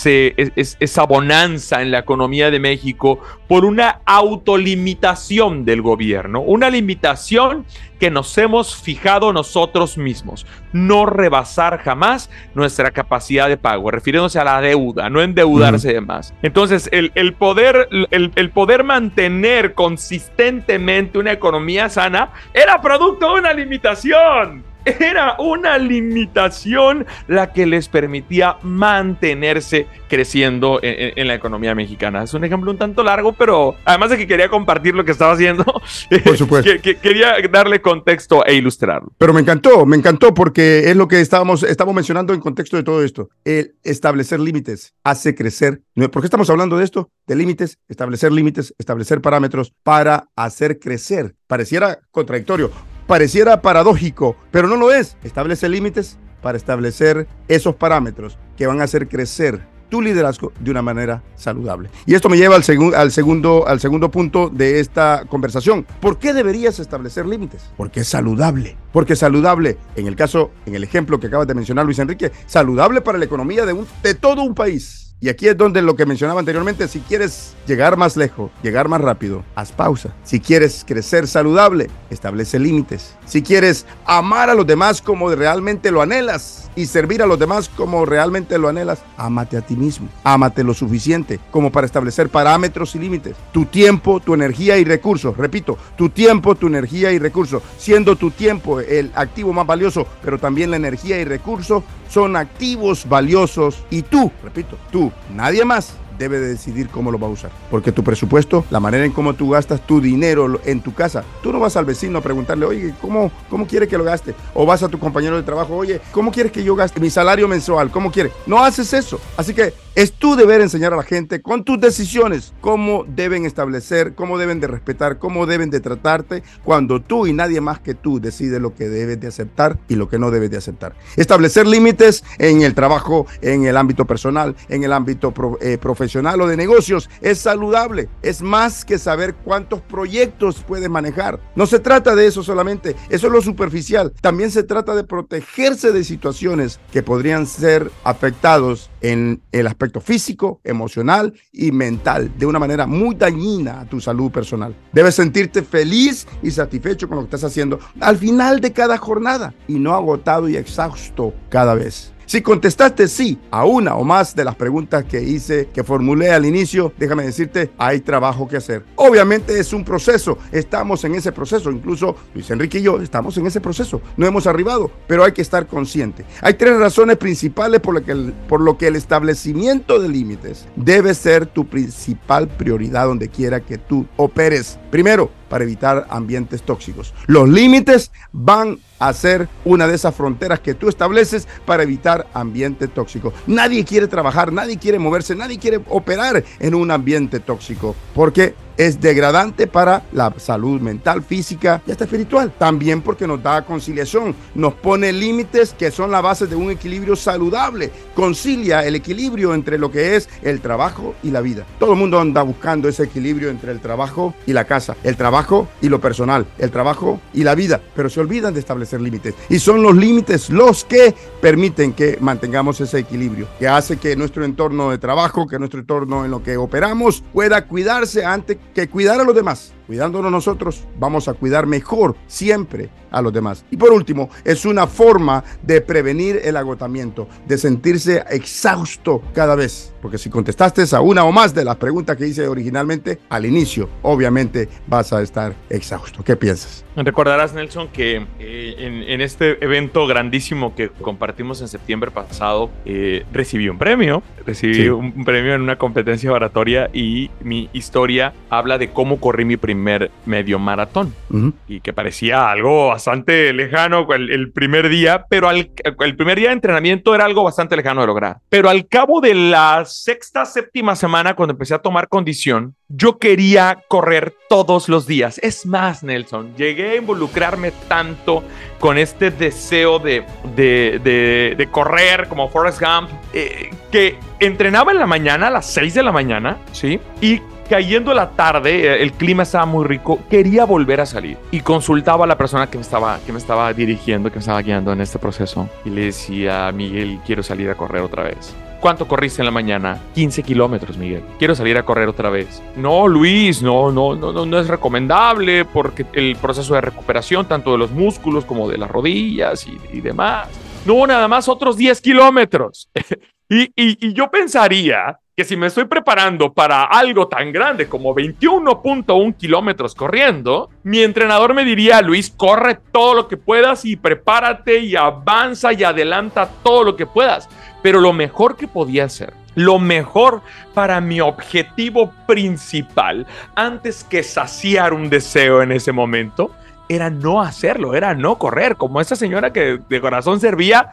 esa bonanza en la economía de México por una autolimitación del gobierno, una limitación que nos hemos fijado nosotros mismos: no rebasar jamás nuestra capacidad de pago, refiriéndose a la deuda, no endeudarse de más. Entonces, el poder mantener consistentemente una economía sana era producto de una limitación. Era una limitación la que les permitía mantenerse creciendo en la economía mexicana. Es un ejemplo un tanto largo, pero además de que quería compartir lo que estaba haciendo, por supuesto, quería darle contexto e ilustrarlo. Pero me encantó porque es lo que estamos mencionando en contexto de todo esto. El establecer límites hace crecer. ¿Por qué estamos hablando de esto? De límites, establecer parámetros para hacer crecer. Pareciera contradictorio, pareciera paradójico, pero no lo es. Establece límites para establecer esos parámetros que van a hacer crecer tu liderazgo de una manera saludable. Y esto me lleva al segundo punto de esta conversación. ¿Por qué deberías establecer límites? Porque es saludable. Porque saludable, en el ejemplo que acabas de mencionar, Luis Enrique, saludable para la economía de todo un país. Y aquí es donde lo que mencionaba anteriormente: si quieres llegar más lejos, llegar más rápido, haz pausa. Si quieres crecer saludable, establece límites. Si quieres amar a los demás como realmente lo anhelas y servir a los demás como realmente lo anhelas, ámate a ti mismo. Ámate lo suficiente como para establecer parámetros y límites. Tu tiempo, tu energía y recursos. Repito, tu tiempo, tu energía y recursos. Siendo tu tiempo el activo más valioso, pero también la energía y recursos son activos valiosos. Y tú, repito, nadie más debe de decidir cómo lo va a usar. Porque tu presupuesto, la manera en cómo tú gastas tu dinero en tu casa, tú no vas al vecino a preguntarle: oye, ¿cómo quiere que lo gaste? O vas a tu compañero de trabajo: oye, ¿cómo quieres que yo gaste mi salario mensual? ¿Cómo quiere? No haces eso. Así que es tu deber enseñar a la gente con tus decisiones cómo deben establecer, cómo deben de respetar, cómo deben de tratarte, cuando tú y nadie más que tú decides lo que debes de aceptar y lo que no debes de aceptar. Establecer límites en el trabajo, en el ámbito personal, en el ámbito profesional o de negocios es saludable. Es más que saber cuántos proyectos puedes manejar. No se trata de eso solamente, eso es lo superficial. También se trata de protegerse de situaciones que podrían ser afectados en el aspecto aspecto físico, emocional y mental, de una manera muy dañina a tu salud personal. Debes sentirte feliz y satisfecho con lo que estás haciendo al final de cada jornada y no agotado y exhausto cada vez. Si contestaste sí a una o más de las preguntas que formulé al inicio, déjame decirte, hay trabajo que hacer. Obviamente es un proceso, estamos en ese proceso, incluso Luis Enrique y yo estamos en ese proceso, no hemos arribado, pero hay que estar consciente. Hay 3 razones principales por lo que el establecimiento de límites debe ser tu principal prioridad donde quiera que tú operes. Primero, para evitar ambientes tóxicos. Los límites van a ser una de esas fronteras que tú estableces para evitar ambiente tóxico. Nadie quiere trabajar, nadie quiere moverse, nadie quiere operar en un ambiente tóxico, porque es degradante para la salud mental, física y hasta espiritual. También porque nos da conciliación, nos pone límites que son la base de un equilibrio saludable. Concilia el equilibrio entre lo que es el trabajo y la vida. Todo el mundo anda buscando ese equilibrio entre el trabajo y la casa, el trabajo y lo personal, el trabajo y la vida, pero se olvidan de establecer límites. Y son los límites los que permiten que mantengamos ese equilibrio, que hace que nuestro entorno de trabajo, que nuestro entorno en lo que operamos pueda cuidarse antes que cuidar a los demás. Cuidándonos nosotros, vamos a cuidar mejor siempre a los demás. Y por último, es una forma de prevenir el agotamiento, de sentirse exhausto cada vez. Porque si contestaste a una o más de las preguntas que hice originalmente, al inicio, obviamente vas a estar exhausto. ¿Qué piensas? Recordarás, Nelson, que en este evento grandísimo que compartimos en septiembre pasado, recibí un premio. Recibí un premio en una competencia oratoria y mi historia habla de cómo corrí mi primer medio maratón. Y que parecía algo bastante lejano el primer día, pero el primer día de entrenamiento era algo bastante lejano de lograr. Pero al cabo de la séptima semana, cuando empecé a tomar condición, yo quería correr todos los días. Es más, Nelson, llegué a involucrarme tanto con este deseo de correr como Forrest Gump, que entrenaba en la mañana, a las 6 de la mañana, ¿sí? Y cayendo la tarde, el clima estaba muy rico, quería volver a salir. Y consultaba a la persona que me estaba dirigiendo, que me estaba guiando en este proceso. Y le decía, Miguel, quiero salir a correr otra vez. ¿Cuánto corriste en la mañana? 15 kilómetros, Miguel. Quiero salir a correr otra vez. No, Luis, no es recomendable porque el proceso de recuperación, tanto de los músculos como de las rodillas y demás. No, nada más otros 10 kilómetros. Y yo pensaría que si me estoy preparando para algo tan grande como 21.1 kilómetros corriendo, mi entrenador me diría, Luis, corre todo lo que puedas y prepárate y avanza y adelanta todo lo que puedas. Pero lo mejor que podía hacer, lo mejor para mi objetivo principal, antes que saciar un deseo en ese momento, era no hacerlo, era no correr, como esa señora que de corazón servía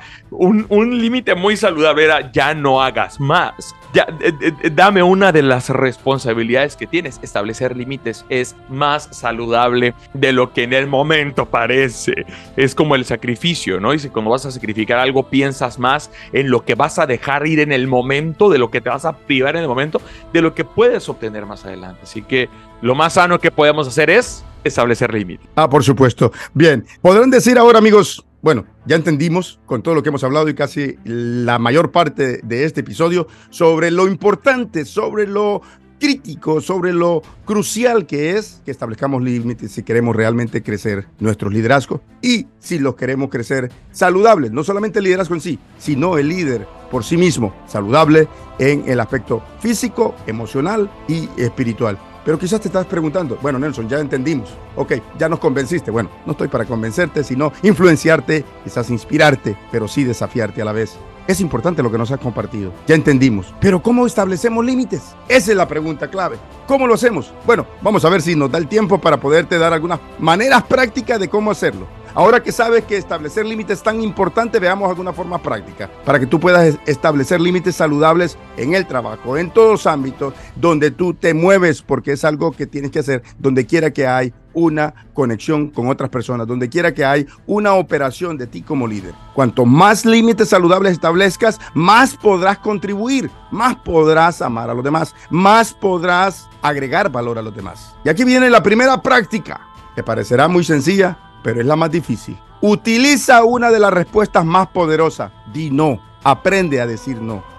un límite muy saludable, era ya no hagas más. Ya, dame una de las responsabilidades que tienes. Establecer límites es más saludable de lo que en el momento parece. Es como el sacrificio, ¿no? Dice, cuando vas a sacrificar algo, piensas más en lo que vas a dejar ir en el momento, de lo que te vas a privar en el momento, de lo que puedes obtener más adelante. Así que lo más sano que podemos hacer es establecer límites. Por supuesto. Bien, podrán decir ahora, amigos, bueno, ya entendimos con todo lo que hemos hablado y casi la mayor parte de este episodio sobre lo importante, sobre lo crítico, sobre lo crucial que es que establezcamos límites si queremos realmente crecer nuestros liderazgos y si los queremos crecer saludables, no solamente el liderazgo en sí, sino el líder por sí mismo, saludable en el aspecto físico, emocional y espiritual. Pero quizás te estás preguntando, bueno, Nelson, ya entendimos. Ok, ya nos convenciste. Bueno, no estoy para convencerte, sino influenciarte, quizás inspirarte, pero sí desafiarte a la vez. Es importante lo que nos has compartido. Ya entendimos. Pero ¿cómo establecemos límites? Esa es la pregunta clave. ¿Cómo lo hacemos? Bueno, vamos a ver si nos da el tiempo para poderte dar algunas maneras prácticas de cómo hacerlo. Ahora que sabes que establecer límites es tan importante, veamos alguna forma práctica para que tú puedas establecer límites saludables en el trabajo, en todos los ámbitos donde tú te mueves, porque es algo que tienes que hacer donde quiera que hay una conexión con otras personas, donde quiera que hay una operación de ti como líder. Cuanto más límites saludables establezcas, más podrás contribuir, más podrás amar a los demás, más podrás agregar valor a los demás. Y aquí viene la primera práctica, que parecerá muy sencilla, pero es la más difícil. Utiliza una de las respuestas más poderosas. Di no. Aprende a decir no.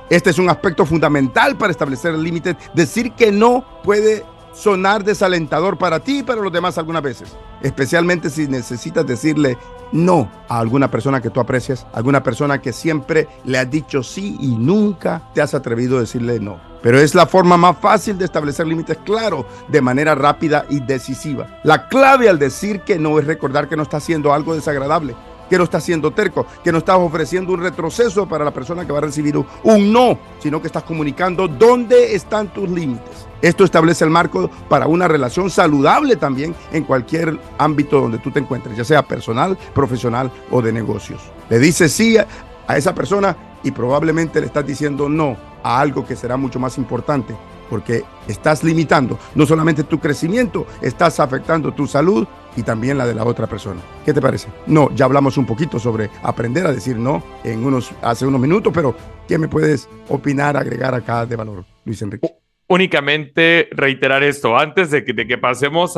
Este es un aspecto fundamental para establecer límites. Decir que no puede sonar desalentador para ti y para los demás algunas veces, especialmente si necesitas decirle no a alguna persona que tú aprecias, alguna persona que siempre le has dicho sí y nunca te has atrevido a decirle no. Pero es la forma más fácil de establecer límites claros, de manera rápida y decisiva. La clave al decir que no es recordar que no estás haciendo algo desagradable, que no estás siendo terco, que no estás ofreciendo un retroceso para la persona que va a recibir un no, sino que estás comunicando dónde están tus límites. Esto establece el marco para una relación saludable también en cualquier ámbito donde tú te encuentres, ya sea personal, profesional o de negocios. Le dices sí a esa persona y probablemente le estás diciendo no a algo que será mucho más importante, porque estás limitando no solamente tu crecimiento, estás afectando tu salud y también la de la otra persona. ¿Qué te parece? No, ya hablamos un poquito sobre aprender a decir no hace unos minutos, pero ¿qué me puedes opinar, agregar acá de valor, Luis Enrique? Únicamente reiterar esto, antes de que pasemos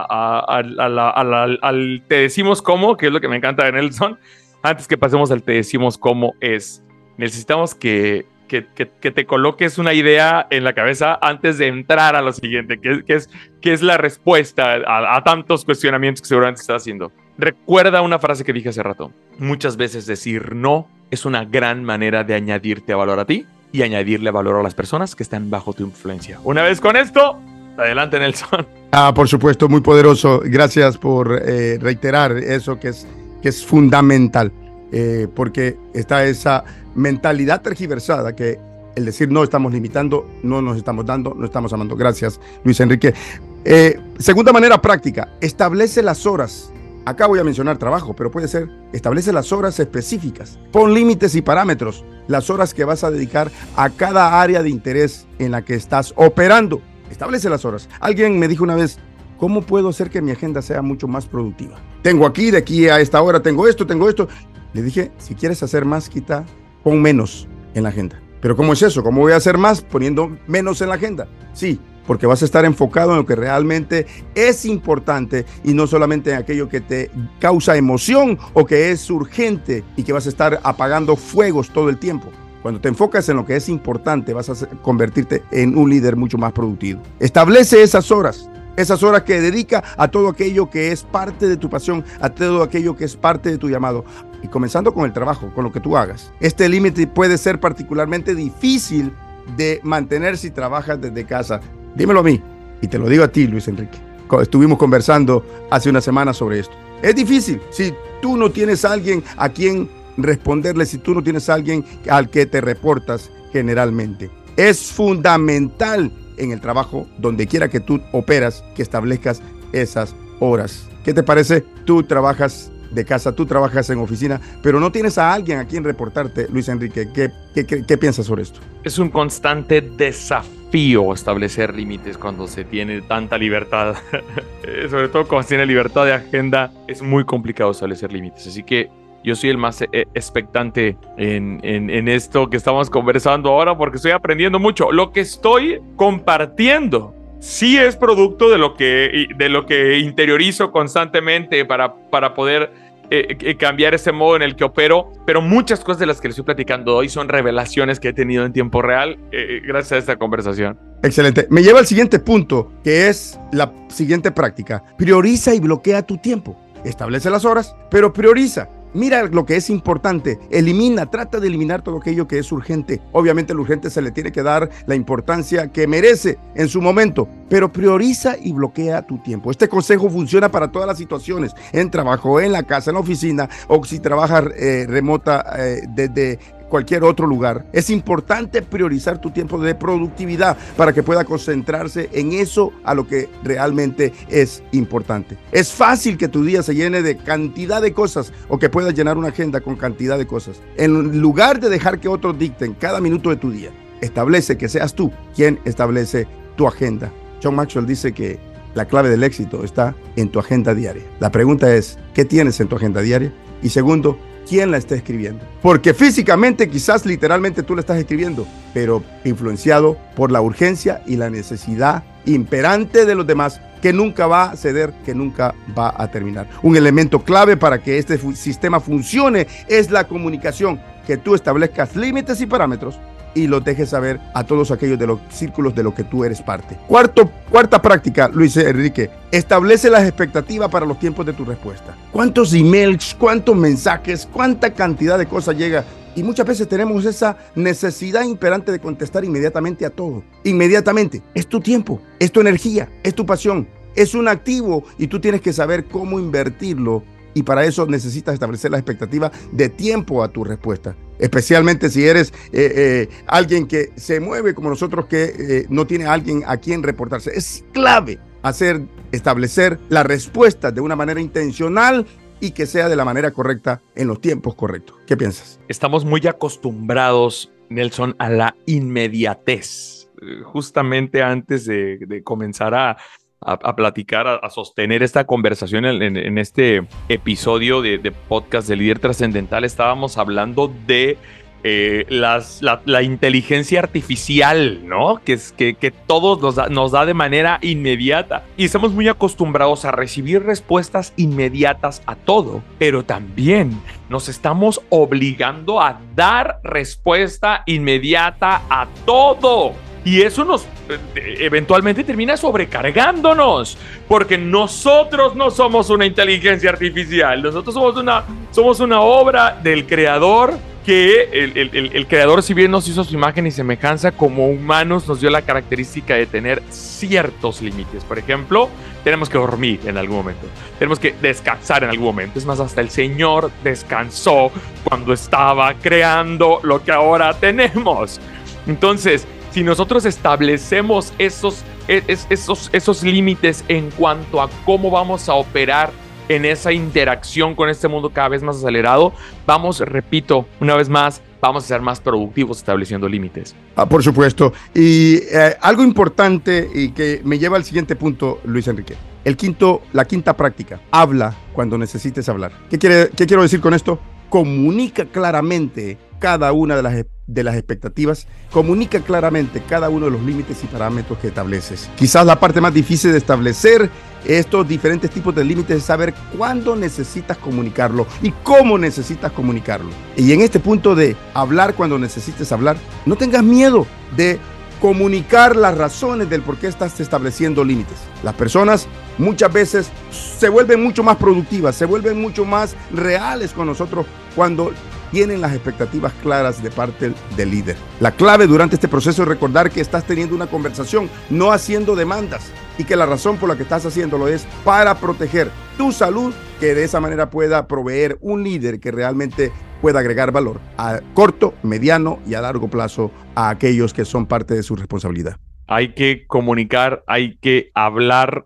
al te decimos cómo, que es lo que me encanta de Nelson, antes que pasemos al te decimos cómo necesitamos que te coloques una idea en la cabeza antes de entrar a lo siguiente, que es la respuesta a tantos cuestionamientos que seguramente estás haciendo. Recuerda una frase que dije hace rato. Muchas veces decir no es una gran manera de añadirte valor a ti y añadirle valor a las personas que están bajo tu influencia. Una vez con esto, adelante, Nelson. Por supuesto, muy poderoso. Gracias por reiterar eso que es fundamental, porque está esa mentalidad tergiversada que el decir no estamos limitando, no nos estamos dando, no estamos amando. Gracias, Luis Enrique. Segunda manera práctica, establece las horas. Acá voy a mencionar trabajo, pero puede ser, establece las horas específicas. Pon límites y parámetros, las horas que vas a dedicar a cada área de interés en la que estás operando. Establece las horas. Alguien me dijo una vez, ¿cómo puedo hacer que mi agenda sea mucho más productiva? Tengo aquí, de aquí a esta hora, tengo esto. Le dije, si quieres hacer más, pon menos en la agenda. ¿Pero cómo es eso? ¿Cómo voy a hacer más poniendo menos en la agenda? Sí, porque vas a estar enfocado en lo que realmente es importante y no solamente en aquello que te causa emoción o que es urgente y que vas a estar apagando fuegos todo el tiempo. Cuando te enfocas en lo que es importante, vas a convertirte en un líder mucho más productivo. Establece esas horas que dedica a todo aquello que es parte de tu pasión, a todo aquello que es parte de tu llamado. Y comenzando con el trabajo, con lo que tú hagas. Este límite puede ser particularmente difícil de mantener si trabajas desde casa. Dímelo a mí, y te lo digo a ti, Luis Enrique. Estuvimos conversando hace una semana sobre esto. Es difícil si tú no tienes a alguien a quien responderle, si tú no tienes a alguien al que te reportas generalmente. Es fundamental en el trabajo, donde quiera que tú operas, que establezcas esas horas. ¿Qué te parece? Tú trabajas de casa, tú trabajas en oficina, pero no tienes a alguien a quien reportarte, Luis Enrique. ¿Qué piensas sobre esto? Es un constante desafío establecer límites cuando se tiene tanta libertad. Sobre todo cuando se tiene libertad de agenda, es muy complicado establecer límites. Así que yo soy el más expectante en esto que estamos conversando ahora, porque estoy aprendiendo mucho. Lo que estoy compartiendo sí es producto de lo que interiorizo constantemente para poder cambiar ese modo en el que opero, pero muchas cosas de las que les estoy platicando hoy son revelaciones que he tenido en tiempo real gracias a esta conversación. Excelente. Me lleva al siguiente punto, que es la siguiente práctica. Prioriza y bloquea tu tiempo. Establece las horas, pero prioriza. Mira lo que es importante, trata de eliminar todo aquello que es urgente. Obviamente lo urgente se le tiene que dar la importancia que merece en su momento, pero prioriza y bloquea tu tiempo. Este consejo funciona para todas las situaciones, en trabajo, en la casa, en la oficina, o si trabajas remota desde cualquier otro lugar. Es importante priorizar tu tiempo de productividad para que pueda concentrarse en eso a lo que realmente es importante. Es fácil que tu día se llene de cantidad de cosas o que puedas llenar una agenda con cantidad de cosas. En lugar de dejar que otros dicten cada minuto de tu día, establece que seas tú quien establece tu agenda. John Maxwell dice que la clave del éxito está en tu agenda diaria. La pregunta es, ¿qué tienes en tu agenda diaria? Y segundo, ¿quién la está escribiendo? Porque físicamente, quizás literalmente tú la estás escribiendo, pero influenciado por la urgencia y la necesidad imperante de los demás, que nunca va a ceder, que nunca va a terminar. Un elemento clave para que este sistema funcione es la comunicación, que tú establezcas límites y parámetros y los dejes saber a todos aquellos de los círculos de los que tú eres parte. Cuarta práctica, Luis Enrique, establece las expectativas para los tiempos de tu respuesta. ¿Cuántos emails, cuántos mensajes, cuánta cantidad de cosas llega? Y muchas veces tenemos esa necesidad imperante de contestar inmediatamente a todo. Inmediatamente. Es tu tiempo, es tu energía, es tu pasión, es un activo y tú tienes que saber cómo invertirlo. Y para eso necesitas establecer la expectativa de tiempo a tu respuesta. Especialmente si eres alguien que se mueve como nosotros, que no tiene a alguien a quien reportarse. Es clave establecer la respuesta de una manera intencional y que sea de la manera correcta en los tiempos correctos. ¿Qué piensas? Estamos muy acostumbrados, Nelson, a la inmediatez. Justamente antes de comenzar a platicar, a sostener esta conversación en este episodio de podcast de Líder Trascendental, estábamos hablando de la inteligencia artificial, ¿no? Que todos nos da de manera inmediata. Y estamos muy acostumbrados a recibir respuestas inmediatas a todo, pero también nos estamos obligando a dar respuesta inmediata a todo. Y eso nos eventualmente termina sobrecargándonos, porque nosotros no somos una inteligencia artificial, nosotros somos una obra del Creador, que el Creador, si bien nos hizo su imagen y semejanza, como humanos nos dio la característica de tener ciertos límites. Por ejemplo, tenemos que dormir en algún momento, tenemos que descansar en algún momento. Es más, hasta el Señor descansó cuando estaba creando lo que ahora tenemos. Entonces, si nosotros establecemos esos límites en cuanto a cómo vamos a operar en esa interacción con este mundo cada vez más acelerado, repito, una vez más, vamos a ser más productivos estableciendo límites. Por supuesto. Y algo importante y que me lleva al siguiente punto, Luis Enrique. La quinta práctica, habla cuando necesites hablar. ¿Qué quiero decir con esto? Comunica claramente cada una de las expectativas, comunica claramente cada uno de los límites y parámetros que estableces. Quizás la parte más difícil de establecer estos diferentes tipos de límites es saber cuándo necesitas comunicarlo y cómo necesitas comunicarlo. Y en este punto de hablar cuando necesites hablar, no tengas miedo de comunicar las razones del por qué estás estableciendo límites. Las personas muchas veces se vuelven mucho más productivas, se vuelven mucho más reales con nosotros cuando tienen las expectativas claras de parte del líder. La clave durante este proceso es recordar que estás teniendo una conversación, no haciendo demandas, y que la razón por la que estás haciéndolo es para proteger tu salud, que de esa manera pueda proveer un líder que realmente pueda agregar valor a corto, mediano y a largo plazo a aquellos que son parte de su responsabilidad. Hay que comunicar, hay que hablar,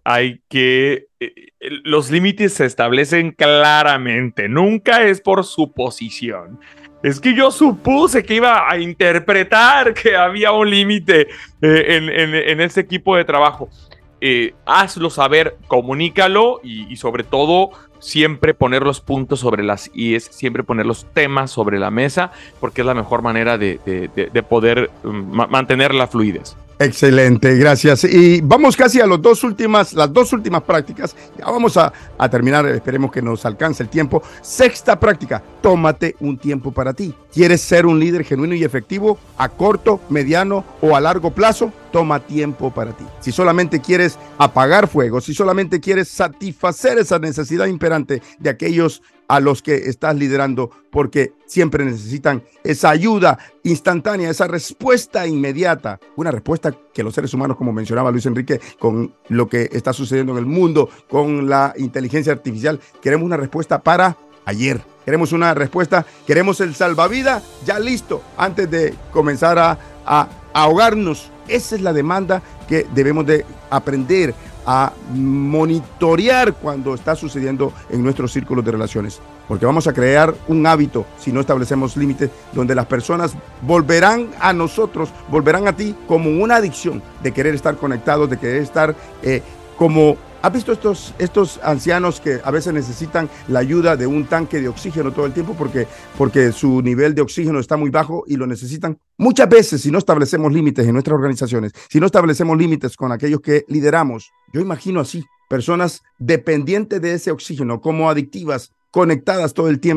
los límites se establecen claramente, nunca es por suposición. Es que yo supuse que iba a interpretar que había un límite en este equipo de trabajo. Hazlo saber, comunícalo y sobre todo siempre poner los puntos sobre las IES, siempre poner los temas sobre la mesa, porque es la mejor manera de poder mantener la fluidez. Excelente, gracias. Y vamos casi a las dos últimas prácticas. Ya vamos a terminar, esperemos que nos alcance el tiempo. Sexta práctica, tómate un tiempo para ti. ¿Quieres ser un líder genuino y efectivo a corto, mediano o a largo plazo? Toma tiempo para ti. Si solamente quieres apagar fuego, si solamente quieres satisfacer esa necesidad imperante de aquellos a los que estás liderando, porque siempre necesitan esa ayuda instantánea, esa respuesta inmediata, una respuesta que los seres humanos, como mencionaba Luis Enrique, con lo que está sucediendo en el mundo, con la inteligencia artificial, queremos una respuesta para ayer. Queremos una respuesta, queremos el salvavidas ya listo antes de comenzar a ahogarnos. Esa es la demanda que debemos de aprender a monitorear cuando está sucediendo en nuestros círculos de relaciones, porque vamos a crear un hábito si no establecemos límites, donde las personas volverán a nosotros, volverán a ti como una adicción de querer estar conectados, de querer estar como... ¿Has visto estos ancianos que a veces necesitan la ayuda de un tanque de oxígeno todo el tiempo porque su nivel de oxígeno está muy bajo y lo necesitan? Muchas veces, si no establecemos límites en nuestras organizaciones, si no establecemos límites con aquellos que lideramos, yo imagino así, personas dependientes de ese oxígeno, como adictivas, conectadas todo el tiempo,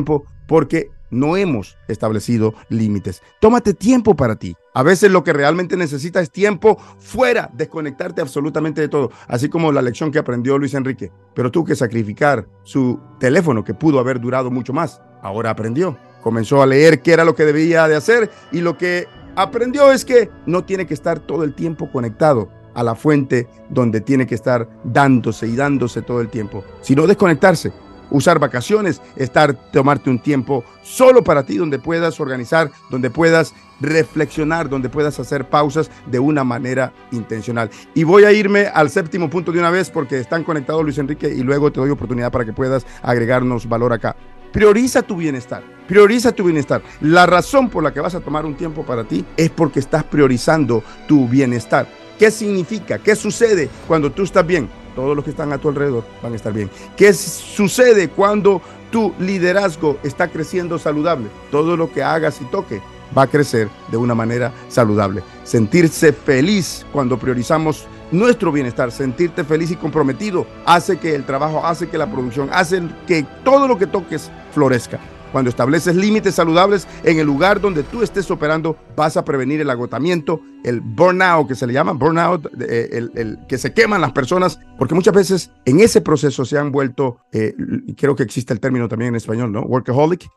porque no hemos establecido límites. Tómate tiempo para ti. A veces lo que realmente necesitas es tiempo fuera, desconectarte absolutamente de todo, así como la lección que aprendió Luis Enrique. Pero tuvo que sacrificar su teléfono, que pudo haber durado mucho más. Ahora aprendió. Comenzó a leer qué era lo que debía de hacer, y lo que aprendió es que no tiene que estar todo el tiempo conectado a la fuente donde tiene que estar dándose y dándose todo el tiempo, sino desconectarse. Usar vacaciones, tomarte un tiempo solo para ti, donde puedas organizar, donde puedas reflexionar, donde puedas hacer pausas de una manera intencional. Y voy a irme al séptimo punto de una vez, porque están conectados Luis Enrique, y luego te doy oportunidad para que puedas agregarnos valor acá. Prioriza tu bienestar. Prioriza tu bienestar. La razón por la que vas a tomar un tiempo para ti es porque estás priorizando tu bienestar. ¿Qué significa? ¿Qué sucede cuando tú estás bien? Todos los que están a tu alrededor van a estar bien. ¿Qué sucede cuando tu liderazgo está creciendo saludable? Todo lo que hagas y toque va a crecer de una manera saludable. Sentirse feliz cuando priorizamos nuestro bienestar, sentirte feliz y comprometido, hace que el trabajo, hace que la producción, hace que todo lo que toques florezca. Cuando estableces límites saludables en el lugar donde tú estés operando, vas a prevenir el agotamiento, el burnout, que se le llama burnout, el que se queman las personas, porque muchas veces en ese proceso se han vuelto, creo que existe el término también en español, ¿no? Workaholic.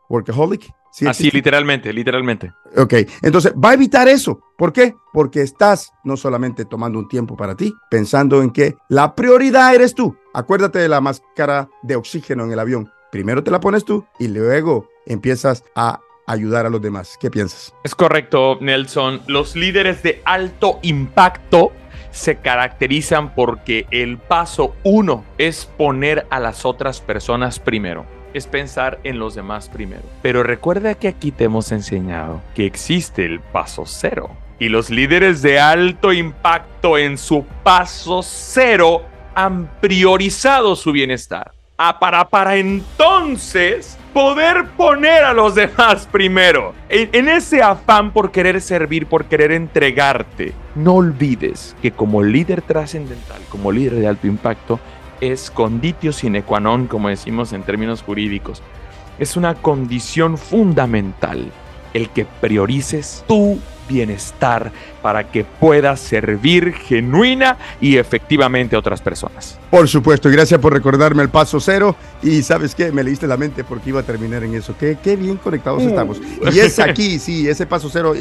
¿Sí así, literalmente. Ok, entonces va a evitar eso. ¿Por qué? Porque estás no solamente tomando un tiempo para ti, pensando en que la prioridad eres tú. Acuérdate de la máscara de oxígeno en el avión. Primero te la pones tú y luego empiezas a ayudar a los demás. ¿Qué piensas? Es correcto, Nelson. Los líderes de alto impacto se caracterizan porque el paso 1 es poner a las otras personas primero. Es pensar en los demás primero. Pero recuerda que aquí te hemos enseñado que existe el paso 0. Y los líderes de alto impacto en su paso 0 han priorizado su bienestar. Para entonces poder poner a los demás primero. En ese afán por querer servir, por querer entregarte, no olvides que como líder trascendental, como líder de alto impacto, es conditio sine qua non, como decimos en términos jurídicos. Es una condición fundamental el que priorices tu bienestar para que puedas servir genuina y efectivamente a otras personas. Por supuesto, y gracias por recordarme el paso 0. Y ¿sabes qué? Me leíste la mente porque iba a terminar en eso. Qué bien conectados estamos. Y es aquí, sí, ese paso 0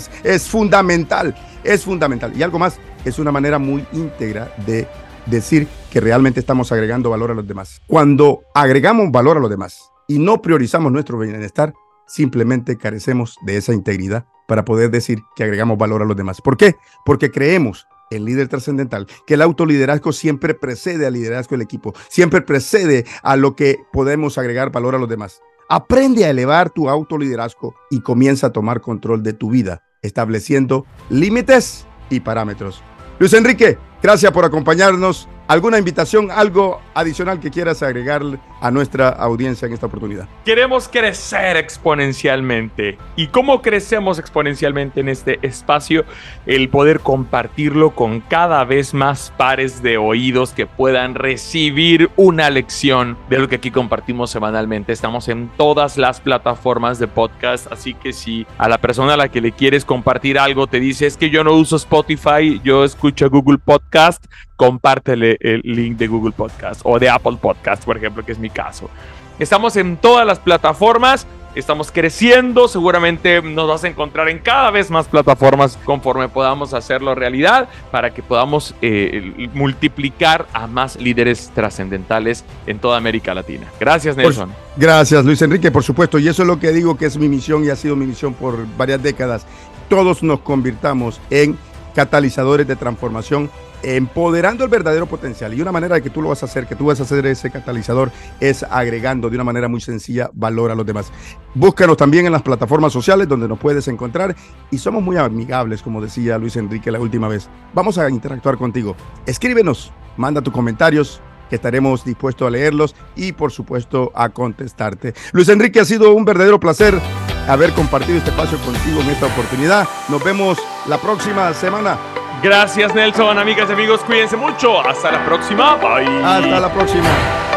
es fundamental. Es fundamental. Y algo más, es una manera muy íntegra de decir que realmente estamos agregando valor a los demás. Cuando agregamos valor a los demás y no priorizamos nuestro bienestar, simplemente carecemos de esa integridad para poder decir que agregamos valor a los demás. ¿Por qué? Porque creemos, el líder trascendental, que el autoliderazgo siempre precede al liderazgo del equipo, siempre precede a lo que podemos agregar valor a los demás. Aprende a elevar tu autoliderazgo y comienza a tomar control de tu vida, estableciendo límites y parámetros. Luis Enrique, gracias por acompañarnos. ¿Alguna invitación, algo adicional que quieras agregar a nuestra audiencia en esta oportunidad? Queremos crecer exponencialmente. ¿Y cómo crecemos exponencialmente en este espacio? El poder compartirlo con cada vez más pares de oídos que puedan recibir una lección de lo que aquí compartimos semanalmente. Estamos en todas las plataformas de podcast, así que si a la persona a la que le quieres compartir algo te dice, es que yo no uso Spotify, yo escucho Google Podcast, compártele el link de Google Podcast o de Apple Podcast, por ejemplo, que es mi caso. Estamos en todas las plataformas, estamos creciendo, seguramente nos vas a encontrar en cada vez más plataformas conforme podamos hacerlo realidad para que podamos multiplicar a más líderes trascendentales en toda América Latina. Gracias, Nelson. Gracias, Luis Enrique, por supuesto, y eso es lo que digo que es mi misión y ha sido mi misión por varias décadas. Todos nos convirtamos en catalizadores de transformación, empoderando el verdadero potencial. Y una manera de que tú lo vas a hacer, que tú vas a hacer ese catalizador, es agregando de una manera muy sencilla valor a los demás. Búscanos también en las plataformas sociales donde nos puedes encontrar y somos muy amigables, como decía Luis Enrique la última vez. Vamos a interactuar contigo. Escríbenos, manda tus comentarios, que estaremos dispuestos a leerlos y por supuesto a contestarte. Luis Enrique, ha sido un verdadero placer haber compartido este espacio contigo en esta oportunidad. Nos vemos la próxima semana. Gracias, Nelson. Amigas y amigos, cuídense mucho. Hasta la próxima. Bye. Hasta la próxima.